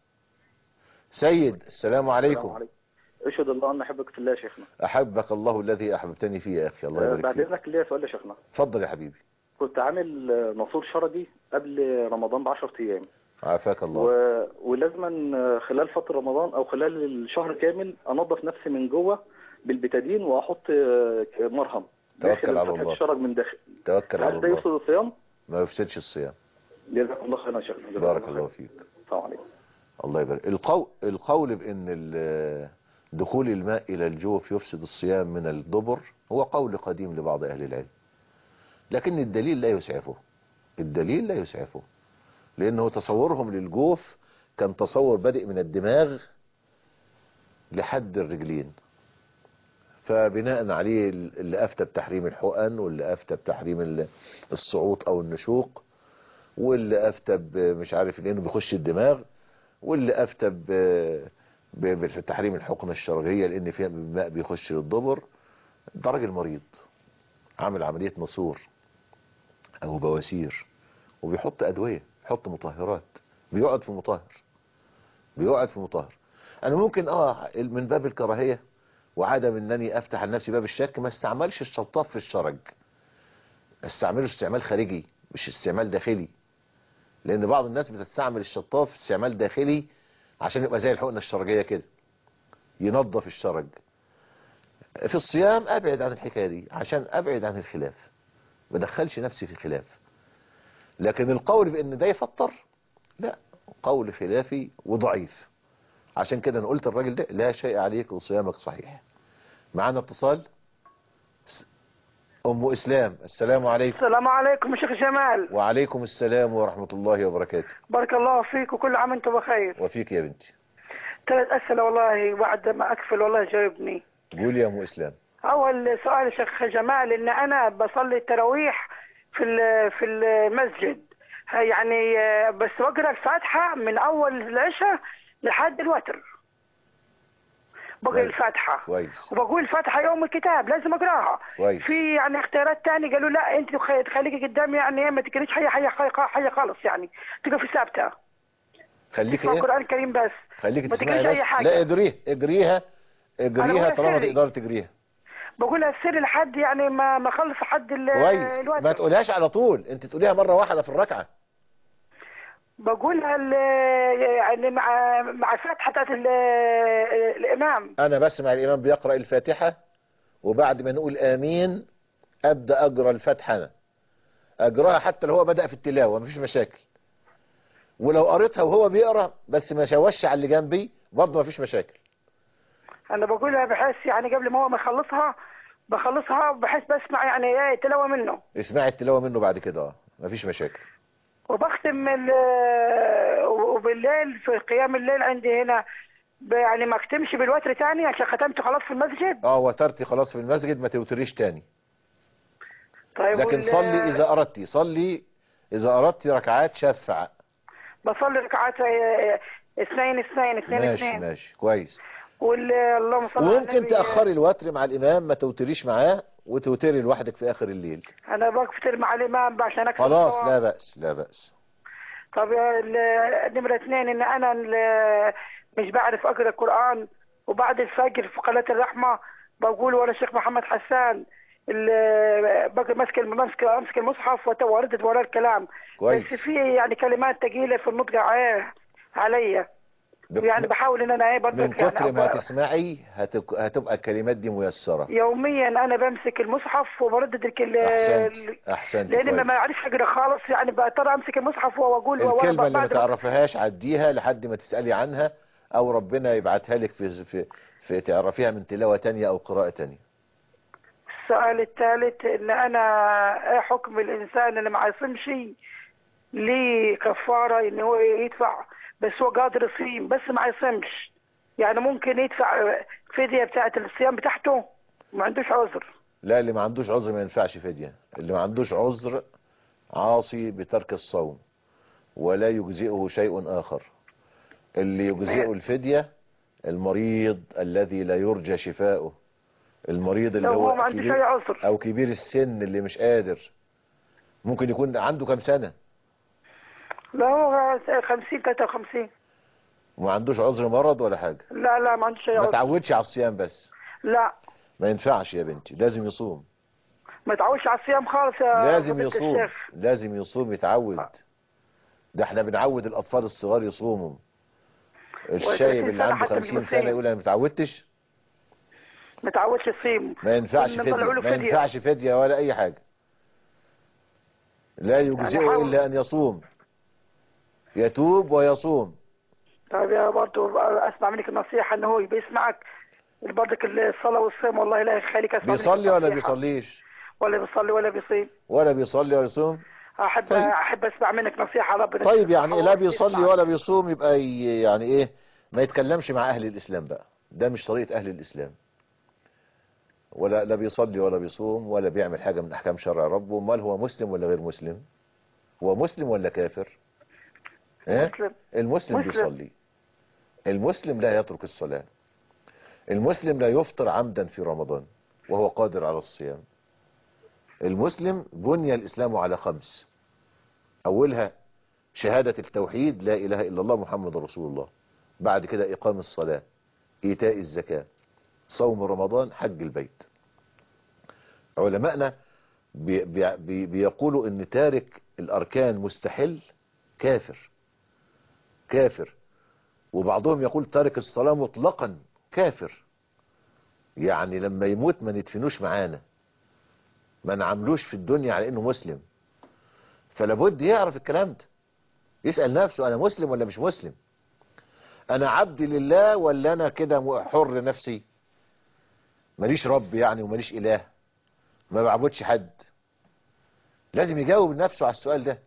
سيد، السلام عليكم. السلام عليكم. اشهد الله ان احبك في الله يا شيخنا. احبك الله الذي احببتني فيه يا اخي، الله يبارك فيك. بعد اذنك ليا سؤال يا شيخنا. اتفضل يا حبيبي. كنت عامل نصور شردي قبل رمضان ب عشرة ايام. عافاك الله. و... ولازما خلال فتره رمضان او خلال الشهر كامل انظف نفسي من جوه بالبتادين واحط مرهم. توكل على الله. الشرج من داخل. توكل على الله. هل ده يفسد الصيام؟ ما يفسدش الصيام. جزاكم الله خيرا يا شيخنا. بارك الله فيك. السلام عليكم. الله يبارك. القول القول بان دخول الماء الى الجوف يفسد الصيام من الدبر هو قول قديم لبعض اهل العلم، لكن الدليل لا يسعفه. الدليل لا يسعفه لانه تصورهم للجوف كان تصور بادئ من الدماغ لحد الرجلين، فبناء عليه اللي افتى بتحريم الحقن، واللي افتى بتحريم الصعوط او النشوق، واللي افتى مش عارف لانه بيخش الدماغ، واللي افتى بتحريم الحقنه الشرجيه لان فيها الماء بيخش للدبر. ده راجل مريض عامل عمليه نسور او بواسير وبيحط ادويه، بيحط مطهرات، بيقعد في مطهر بيقعد في مطهر. انا ممكن اه من باب الكراهيه وعدم انني افتح لنفسي باب الشك ما استعملش الشطاف في الشرج، استعمله استعمال خارجي مش استعمال داخلي، لان بعض الناس بتستعمل الشطاف استعمال داخلي عشان يبقى زي الحقنه الشرجيه كده ينظف الشرج. في الصيام ابعد عن الحكايه دي عشان ابعد عن الخلاف، ما ادخلش نفسي في خلاف. لكن القول بان ده يفطر لا، قول خلافي وضعيف. عشان كده انا قلت الراجل ده لا شيء عليك وصيامك صحيح. معانا اتصال. ام اسلام، السلام عليكم. السلام عليكم يا شيخ جمال. وعليكم السلام ورحمة الله وبركاته. بارك الله فيك وكل عام وانتم بخير. وفيك يا بنتي. ثلاث اسئله والله بعد ما اكفل والله جاوبني. قولي يا ام اسلام. اول سؤال يا شيخ جمال، ان انا بصلي التراويح في في المسجد، يعني بس بقرا الفاتحه من اول العشاء لحد الوتر. بقرا الفاتحه كويس. وبقول الفاتحه يوم الكتاب لازم اقراها. كويس. في يعني اختيارات ثانيه قالوا لا انت تخليكي قدام يعني ما تقريش حي حي حي خالص، يعني تقفي ثابته. خليكي ايه؟ القران الكريم بس. خليكي ما تسمعي تقريش بس. اي حاجه. لا اجريها اجريها اجريها طالما تقدري تجريها. بقولها السر لحد يعني ما ما اخلص لحد كويس. الوقت. ما تقولهاش على طول، انت تقوليها مره واحده في الركعه. بقولها يعني مع مع الفاتحه بتاعت الامام. انا بسمع الامام بيقرا الفاتحه وبعد ما نقول امين ابدا اقرا الفاتحه. انا اجراها حتى لو هو بدا في التلاوه مفيش مشاكل، ولو قريتها وهو بيقرا بس ما شوش على اللي جنبي برضه مفيش مشاكل. انا بقولها بحس يعني قبل ما هو ما يخلصها بخلصها بحس بسمع يعني ايه تلاوه منه. اسمعي التلاوه منه بعد كده اه مفيش مشاكل. وبختم وبالليل في قيام الليل عندي هنا يعني ما اختمش بالوتر تاني عشان ختمت خلاص في المسجد. اه وترتي خلاص في المسجد ما توتريش تاني. طيب لكن صلي اذا اردتي، صلي اذا اردتي ركعات شفع. بصلي ركعات اثنين اثنين اثنين ماشي اثنين. ماشي كويس. اللهم صل على النبي. وممكن تأخري الوتر مع الإمام ما توتريش معاه وتوتري لوحدك في آخر الليل. أنا بفتر مع الإمام عشان أكثر. خلاص لا بأس لا بأس. طب نمرة اثنين إن أنا مش بعرف أقرأ القرآن، وبعد الفجر في قناة الرحمة بقول ولا الشيخ محمد حسان بقى ماسك ماسك امسك المصحف وردد وراه الكلام. كويس. بس في يعني كلمات ثقيله في النطق عليا. يعني بحاول ان انا ايه برضه من كتر يعني ما تسمعي هتك... هتبقى الكلمات دي ميسره. يوميا انا بمسك المصحف وبردد الكل. احسنت احسنت. لان ما اعرفش اقرا خالص، يعني بضطر امسك المصحف واقول الكلمه اللي ما تعرفهاش عديها لحد ما تسالي عنها او ربنا يبعتها لك في في, في تعرفيها من تلاوه ثانيه او قراءه ثانيه. السؤال الثالث ان انا ايه حكم الانسان اللي ما يصومش ليه كفاره ان هو يدفع بس هو قادر يصيم بس ما يصومش، يعني ممكن يدفع فديه بتاعه الصيام بتاعته ما عندوش عذر؟ لا اللي ما عندوش عذر ما ينفعش فديه. اللي ما عندوش عذر عاصي بترك الصوم ولا يجزئه شيء آخر. اللي يجزئه الفدية المريض الذي لا يرجى شفاؤه، المريض اللي هو, هو كبير أو كبير السن اللي مش قادر. ممكن يكون عنده كم سنة؟ لا هو خمسين ثلاثة وخمسين. وما عندوش عذر مرض ولا حاجة؟ لا لا ما عندوش عذر. ما تعودش على الصيام بس؟ لا ما ينفعش يا بنتي، لازم يصوم. ما تعودش على الصيام خالص يا لازم يصوم الشيخ. لازم يصوم يتعود. ده احنا بنعود الاطفال الصغار يصوموا. الشايب اللي عنده خمسين سنة يقول انا ما اتعودتش؟ ما تعودش يصيم. ما ينفعش فدية، ما ينفعش فدية ولا اي حاجة. لا يجزئه يعني الا ان يصوم، يتوب ويصوم. طيب يا برضه اسمع منك النصيحة ان هو بيسمعك برضك الصلاة والصيام، والله لا يخليك اسمع. بيصلي ولا بيصليش؟ ولا بيصلي ولا بيصيم. ولا بيصلي ولا يصوم؟ احب طيب. احب اسمع منك نصيحة ربنا. طيب يعني لا بيصلي ولا بيصوم يبقى يعني ايه؟ ما يتكلمش مع اهل الاسلام بقى، ده مش طريقة اهل الاسلام. ولا لا بيصلي ولا بيصوم ولا بيعمل حاجة من احكام شرع ربه. امال هو مسلم ولا غير مسلم؟ هو مسلم ولا كافر؟ اه؟ مسلم. المسلم مسلم. بيصلي. المسلم لا يترك الصلاة. المسلم لا يفطر عمدا في رمضان وهو قادر على الصيام. المسلم بني الإسلام على خمس، أولها شهادة التوحيد لا إله إلا الله محمد رسول الله، بعد كده إقام الصلاة، إيتاء الزكاة، صوم رمضان، حج البيت. علماءنا بي بي بيقولوا إن تارك الأركان مستحل كافر كافر، وبعضهم يقول تارك الصلاة مطلقا كافر. يعني لما يموت ما ندفنوش معانا، ما نعملوش في الدنيا على انه مسلم. فلابد يعرف الكلام ده، يسأل نفسه انا مسلم ولا مش مسلم. انا عبد لله ولا انا كده حر نفسي؟ ماليش رب يعني وماليش اله، ما بعبدش حد. لازم يجاوب نفسه على السؤال ده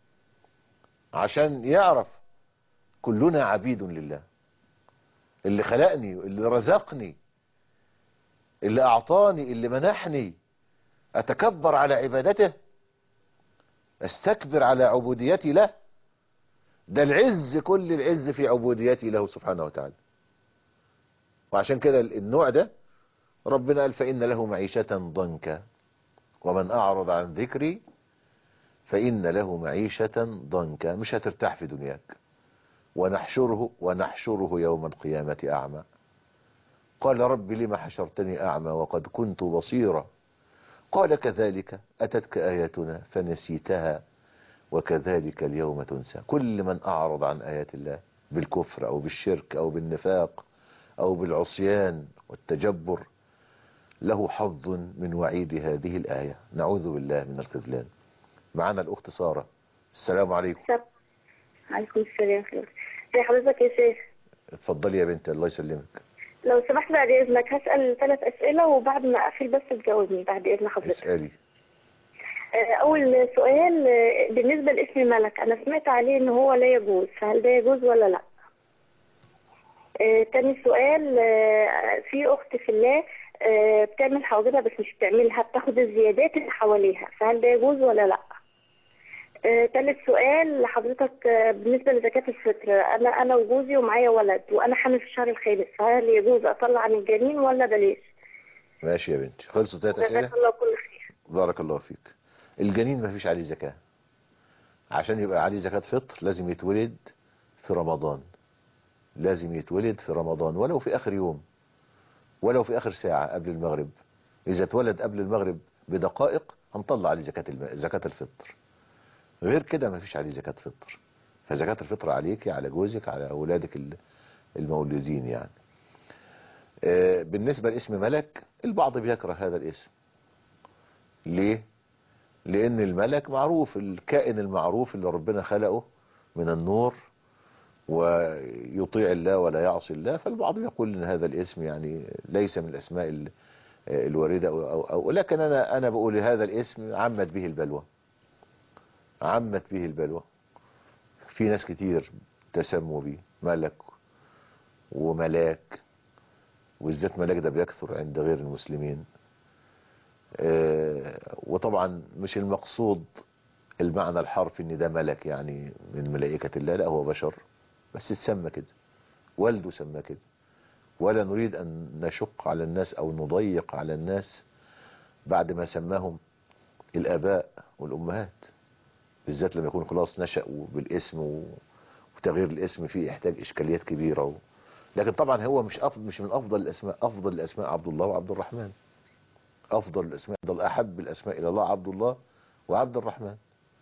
عشان يعرف كلنا عبيد لله. اللي خلقني، اللي رزقني، اللي اعطاني، اللي منحني، اتكبر على عبادته؟ استكبر على عبوديتي له؟ ده العز، كل العز في عبوديتي له سبحانه وتعالى. وعشان كده النوع ده ربنا قال فإن له معيشة ضنكا ومن أعرض عن ذكري فإن له معيشة ضنكا. مش هترتاح في دنياك. ونحشره ونحشره يوم القيامة أعمى. قال رب لما حشرتني أعمى وقد كنت بصيرا قال كذلك أتتك آياتنا فنسيتها وكذلك اليوم تنسى. كل من أعرض عن آيات الله بالكفر أو بالشرك أو بالنفاق أو بالعصيان والتجبر له حظ من وعيد هذه الآية. نعوذ بالله من الخذلان. معنا الأخت سارة. السلام عليكم. عليكم السلام. ازي حضرتك يا شيخ؟ اتفضلي يا بنت، الله يسلمك. لو سمحت بعد إذنك هسأل ثلاث أسئلة وبعد ما أقفل بس تجاوبني بعد إذن حضرتك. اسألي. أول سؤال بالنسبة لاسم ملك، أنا سمعت عليه إن هو لا يجوز، فهل ده يجوز ولا لا؟ تاني سؤال، في أخت في الله بتعمل حواجبها بس مش بتعملها، بتاخد الزيادات اللي حواليها، فهل ده يجوز ولا لا؟ ثالث سؤال لحضرتك بالنسبة لزكاة الفطر، أنا أنا وجوزي ومعايا ولد وأنا حامل في الشهر الخامس، فهل يجوز أطلع عن الجنين ولا بلاش؟ ماشي يا بنتي. خلصوا ثلاث أسئلة؟ جزاك الله كل خير. بارك الله فيك. الجنين ما فيش عليه زكاة. عشان يبقى عليه زكاة فطر لازم يتولد في رمضان. لازم يتولد في رمضان ولو في آخر يوم، ولو في آخر ساعة قبل المغرب. إذا اتولد قبل المغرب بدقائق هنطلع عليه زكاة الم... زكاة الفطر. غير كده ما فيش عليه زكاة فطر. فزكاة الفطر عليك، على جوزك، على أولادك المولودين يعني. آه بالنسبة لاسم ملك، البعض بيكره هذا الاسم. ليه؟ لأن الملك معروف، الكائن المعروف اللي ربنا خلقه من النور ويطيع الله ولا يعصي الله، فالبعض يقول ان هذا الاسم يعني ليس من الاسماء الواردة أو, أو, أو لكن انا انا بقول هذا الاسم عمت به البلوى. عمت به البلوى. في ناس كتير تسموا به ملك وملاك، والذات ملاك ده بيكثر عند غير المسلمين. وطبعا مش المقصود المعنى الحرفي ان ده ملك يعني من ملائكة الله، لا هو بشر بس تسمى كده، والده سمى كده. ولا نريد ان نشق على الناس او نضيق على الناس بعد ما سماهم الاباء والامهات، بالذات لما يكون خلاص نشأوا بالاسم، وتغيير الاسم فيه يحتاج اشكاليات كبيرة و... لكن طبعا هو مش أفضل، مش من افضل الاسماء. افضل الاسماء عبد الله وعبد الرحمن. افضل الاسماء، افضل احب الاسماء الى الله عبد الله وعبد الرحمن.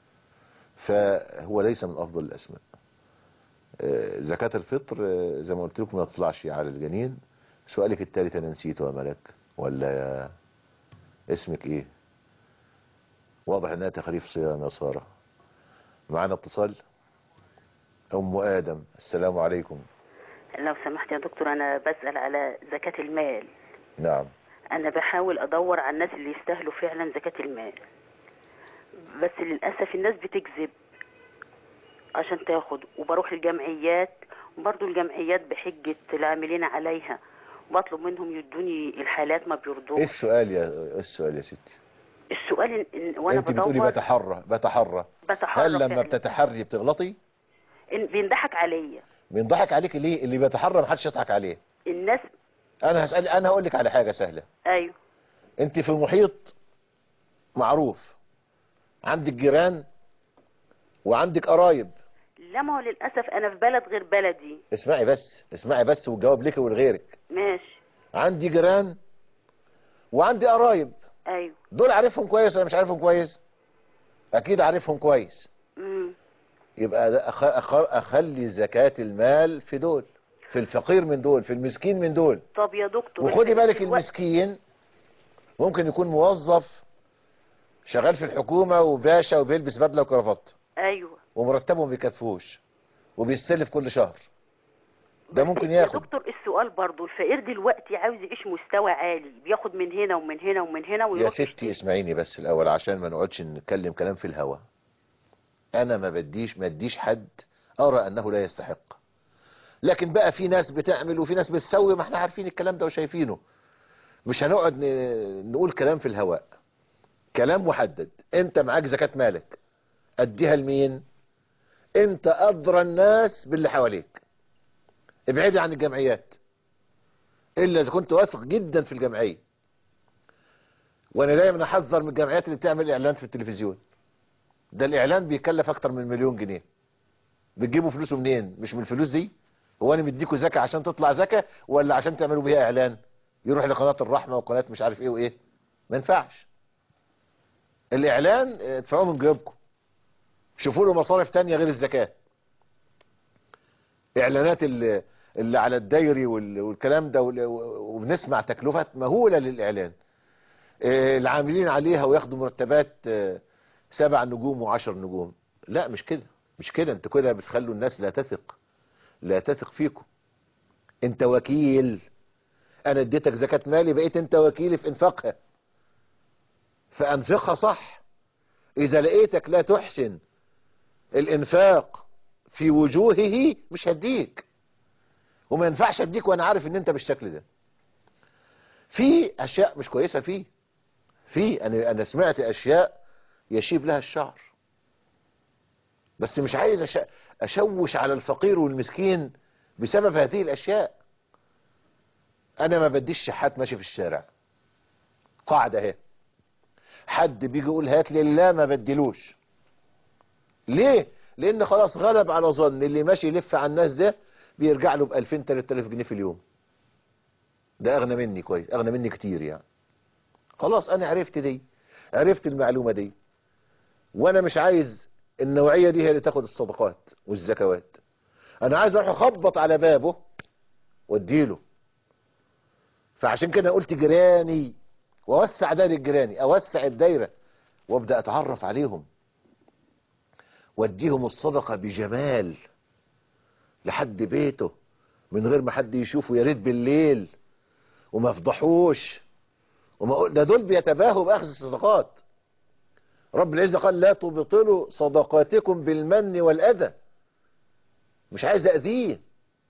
فهو ليس من افضل الاسماء. زكاة الفطر زي ما قلت لكم ما تطلعش على الجنين. سؤالك الثالث انا نسيته يا ملك ولا يا اسمك ايه؟ واضح انها تخريف صيام يا سارة. معانا اتصال. ام ادم. السلام عليكم. لو سمحت يا دكتور، انا بسأل على زكاة المال. نعم. انا بحاول ادور على الناس اللي يستاهلوا فعلا زكاة المال، بس للأسف الناس بتكذب عشان تاخد، وبروح الجمعيات وبرضو الجمعيات بحجة العاملين عليها بطلب منهم يدوني الحالات ما بيرضوش. ايه السؤال يا ايه السؤال يا ستي؟ السؤال إن إن وانا انت بدور بتقولي بتحرى بتحرى بتحرى هل لما فعلا. بتتحري بتغلطي؟ إن بينضحك عليا. بينضحك عليك ليه؟ اللي بيتحرى محدش يضحك عليه. الناس. انا هسأل انا هقول لك على حاجة سهلة. ايوه. انت في محيط معروف، عندك جيران وعندك قرايب. لا ما هو للأسف أنا في بلد غير بلدي. اسمعي بس اسمعي بس والجواب لك ولغيرك. ماشي. عندي جيران وعندي قرايب. ايوه. دول عارفهم كويس ولا مش عارفهم كويس؟ اكيد عارفهم كويس. امم يبقى ده أخ... أخ... اخلي زكاة المال في دول، في الفقير من دول، في المسكين من دول. طب يا دكتور، وخدي بالك المسكين ممكن يكون موظف شغال في الحكومة وباشا وبيلبس بدلة وكرافات. ايوه. ومرتبه ما بيكفوش وبيستلف كل شهر. ده ممكن يا ياخد. دكتور السؤال برضو، الفقير دلوقتي عاوز يعيش مستوى عالي، بياخد من هنا ومن هنا ومن هنا يا ويروح ستي يشتري. اسمعيني بس الاول عشان ما نقعدش نتكلم كلام في الهوا. انا ما بديش ما اديش حد ارى انه لا يستحق، لكن بقى في ناس بتعمل وفي ناس بتسوي، ما احنا عارفين الكلام ده وشايفينه. مش هنقعد ن- نقول كلام في الهواء، كلام محدد. انت معاك زكاة مالك، اديها لمين؟ انت ادرى الناس باللي حواليك. ابعدي عن الجمعيات الا اذا كنت واثق جدا في الجمعية. وانا دايما احذر من الجمعيات اللي بتعمل اعلان في التلفزيون. ده الاعلان بيكلف اكتر من مليون جنيه. بتجيبوا فلوسه منين؟ مش من الفلوس دي؟ هو انا مديكوا زكاة عشان تطلع زكاة ولا عشان تعملوا بيها اعلان يروح لقناة الرحمة وقناة مش عارف ايه وايه؟ ما ينفعش. الاعلان ادفعوه من جيبكم، شوفوا له مصارف تانية غير الزكاة. اعلانات اللي, اللي على الدايري وال- والكلام ده وال- وبنسمع تكلفات مهولة للاعلان. اه، العاملين عليها وياخدوا مرتبات اه، سبع نجوم وعشر نجوم. لا مش كده، مش كده. انتوا كده بتخلوا الناس لا تثق، لا تثق فيكم. انت وكيل، انا اديتك زكاة مالي بقيت انت وكيلي في انفاقها، فانفقها صح. اذا لقيتك لا تحسن الانفاق في وجوهه مش هديك، وما ينفعش اديك وانا عارف ان انت بالشكل ده. في اشياء مش كويسة فيه، في انا انا سمعت اشياء يشيب لها الشعر، بس مش عايز أش... اشوش على الفقير والمسكين بسبب هذه الاشياء. انا ما بديش شحات ماشي في الشارع، قاعدة اهي. حد بيجي يقول هات لله ما بديلوش. ليه؟ لان خلاص غلب على ظن اللي ماشي يلف على الناس ده بيرجع له ب ألفين تلات آلاف جنيه في اليوم. ده اغنى مني كويس، اغنى مني كتير يعني. خلاص انا عرفت دي، عرفت المعلومة دي، وانا مش عايز النوعية دي هي اللي تاخد الصدقات والزكوات. انا عايز اروح اخبط على بابه واديله. فعشان كده قلت جيراني، واوسع دايرة جيراني، اوسع الدايرة وابدأ اتعرف عليهم واديهم الصدقة بجمال لحد بيته من غير ما حد يشوفه، يا ريت بالليل وما فضحوش. وما ده دول بيتباهوا باخذ الصدقات. رب العزة قال لا تبطلوا صدقاتكم بالمن والاذى. مش عايز اذيه.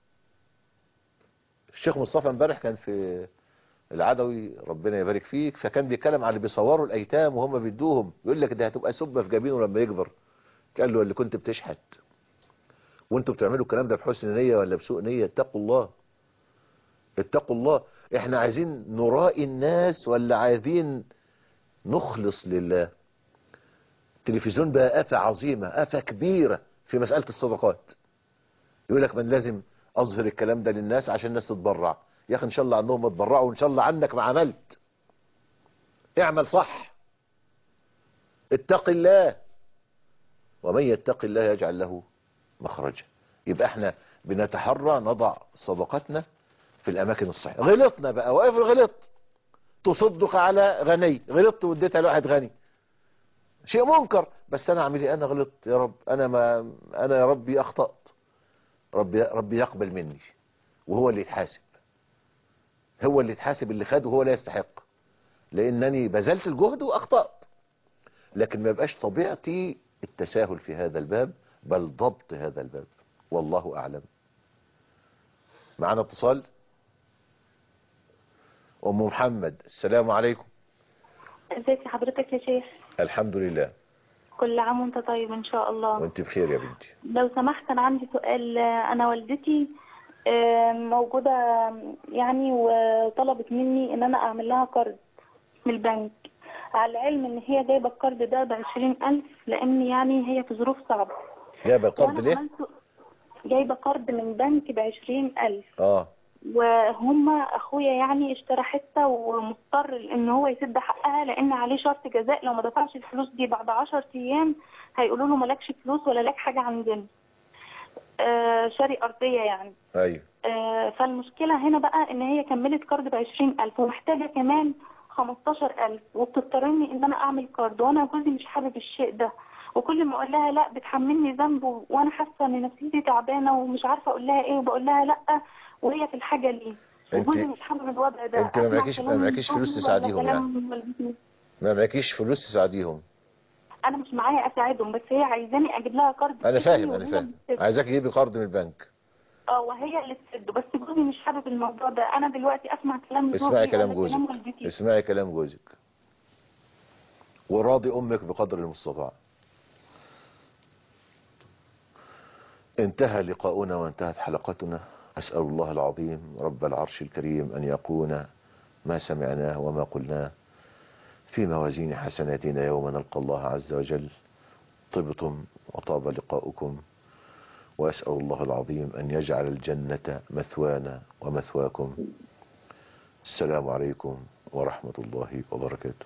الشيخ مصطفى امبارح كان في العدوي ربنا يبارك فيك، فكان بيتكلم على اللي بيصوروا الايتام وهم بيدوهم، يقول لك ده هتبقى سبه في جبينه لما يكبر. قال له اللي كنت بتشحت وانتوا بتعملوا الكلام ده بحسن نية ولا بسوء نية، اتقوا الله، اتقوا الله. احنا عايزين نرائي الناس ولا عايزين نخلص لله؟ التلفزيون بقى آفة عظيمة، آفة كبيرة في مسألة الصدقات. يقول لك من لازم اظهر الكلام ده للناس عشان الناس تتبرع. يا اخي ان شاء الله عنهم اتبرعوا وان شاء الله عنك ما عملت. اعمل صح، اتق الله، ومن يتق الله يجعل له مخرجا. يبقى احنا بنتحرى نضع صدقاتنا في الاماكن الصحيحه. غلطنا بقى، واقف غلط تصدق على غني، غلطت واديتها لواحد غني، شيء منكر. بس انا اعمل ايه؟ انا غلطت يا رب، انا ما انا يا ربي اخطأت، ربي ربي يقبل مني، وهو اللي يتحاسب، هو اللي يتحاسب اللي خده، وهو لا يستحق، لانني بذلت الجهد واخطأت. لكن ما يبقاش طبيعتي التساهل في هذا الباب، بل ضبط هذا الباب، والله اعلم. معنا اتصال. ام محمد، السلام عليكم. ازيك حضرتك يا شيخ؟ الحمد لله. كل عام وانت طيب ان شاء الله. وانت بخير يا بنتي. لو سمحت انا عندي سؤال. انا والدتي آه، موجودة يعني، وطلبت مني ان انا اعمل لها قرض من البنك، على العلم ان هي جايبة القرض ده بعشرين الف، لان يعني هي في ظروف صعبة. جايبة القرض ليه؟ جايبة قرض من بنك بعشرين الف. اه وهم اخويا يعني اشترى حته ومضطر ان هو يسد حقها، لان عليه شرط جزاء لو ما دفعش الفلوس دي بعد عشر ايام هيقولوا له مالكش فلوس ولا لك حاجه عندنا. آه شاري ارضيه يعني. ايوه. آه فالمشكله هنا بقى ان هي كملت قرض بعشرين الف ومحتاجه كمان خمستاشر الف، وبتضطرني ان انا اعمل قرض، وانا جوزي مش حابب الشيء ده، وكل ما اقول لها لا بتحملني ذنب، وانا حاسه ان نفسيتي تعبانه ومش عارفه اقول لها ايه، وبقول لها لا وهي في الحاجه ليه. وجوزي مش حابب الوضع ده. انت ما معكيش ما معكيش فلوس تساعديهم يعني؟ ما معكيش فلوس تساعديهم؟ انا مش معايا اساعدهم، بس هي عايزاني اجيب لها قرض. انا فاهم انا فاهم عايزاك تجيبي قرض من البنك. اه وهي اللي تسده، بس جوزي مش حابب الموضوع ده. انا دلوقتي اسمع كلام جوزي. اسمعي كلام جوزك، اسمعي كلام جوزك وراضي امك بقدر المستطاع. انتهى لقاؤنا وانتهت حلقتنا. أسأل الله العظيم رب العرش الكريم أن يكون ما سمعناه وما قلناه في موازين حسناتنا يوم نلقى الله عز وجل. طبتم وطاب لقاؤكم، وأسأل الله العظيم أن يجعل الجنة مثوانا ومثواكم. السلام عليكم ورحمة الله وبركاته.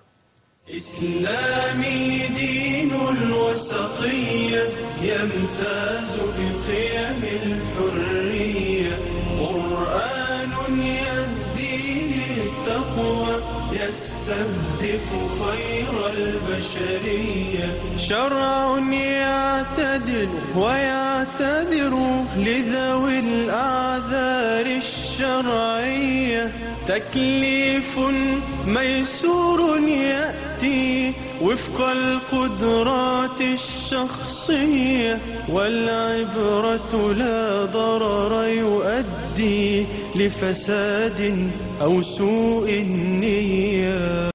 إسلامي دين الوسطية يمتاز بقيم الحرية، قرآن يهدي للتقوى يستهدف خير البشرية، شرع يعتدل ويعتذر لذوي الأعذار الشرعية، تكليف ميسور يأتي وفق القدرات الشخصية، والعبرة لا ضرر يؤدي لفساد أو سوء النية.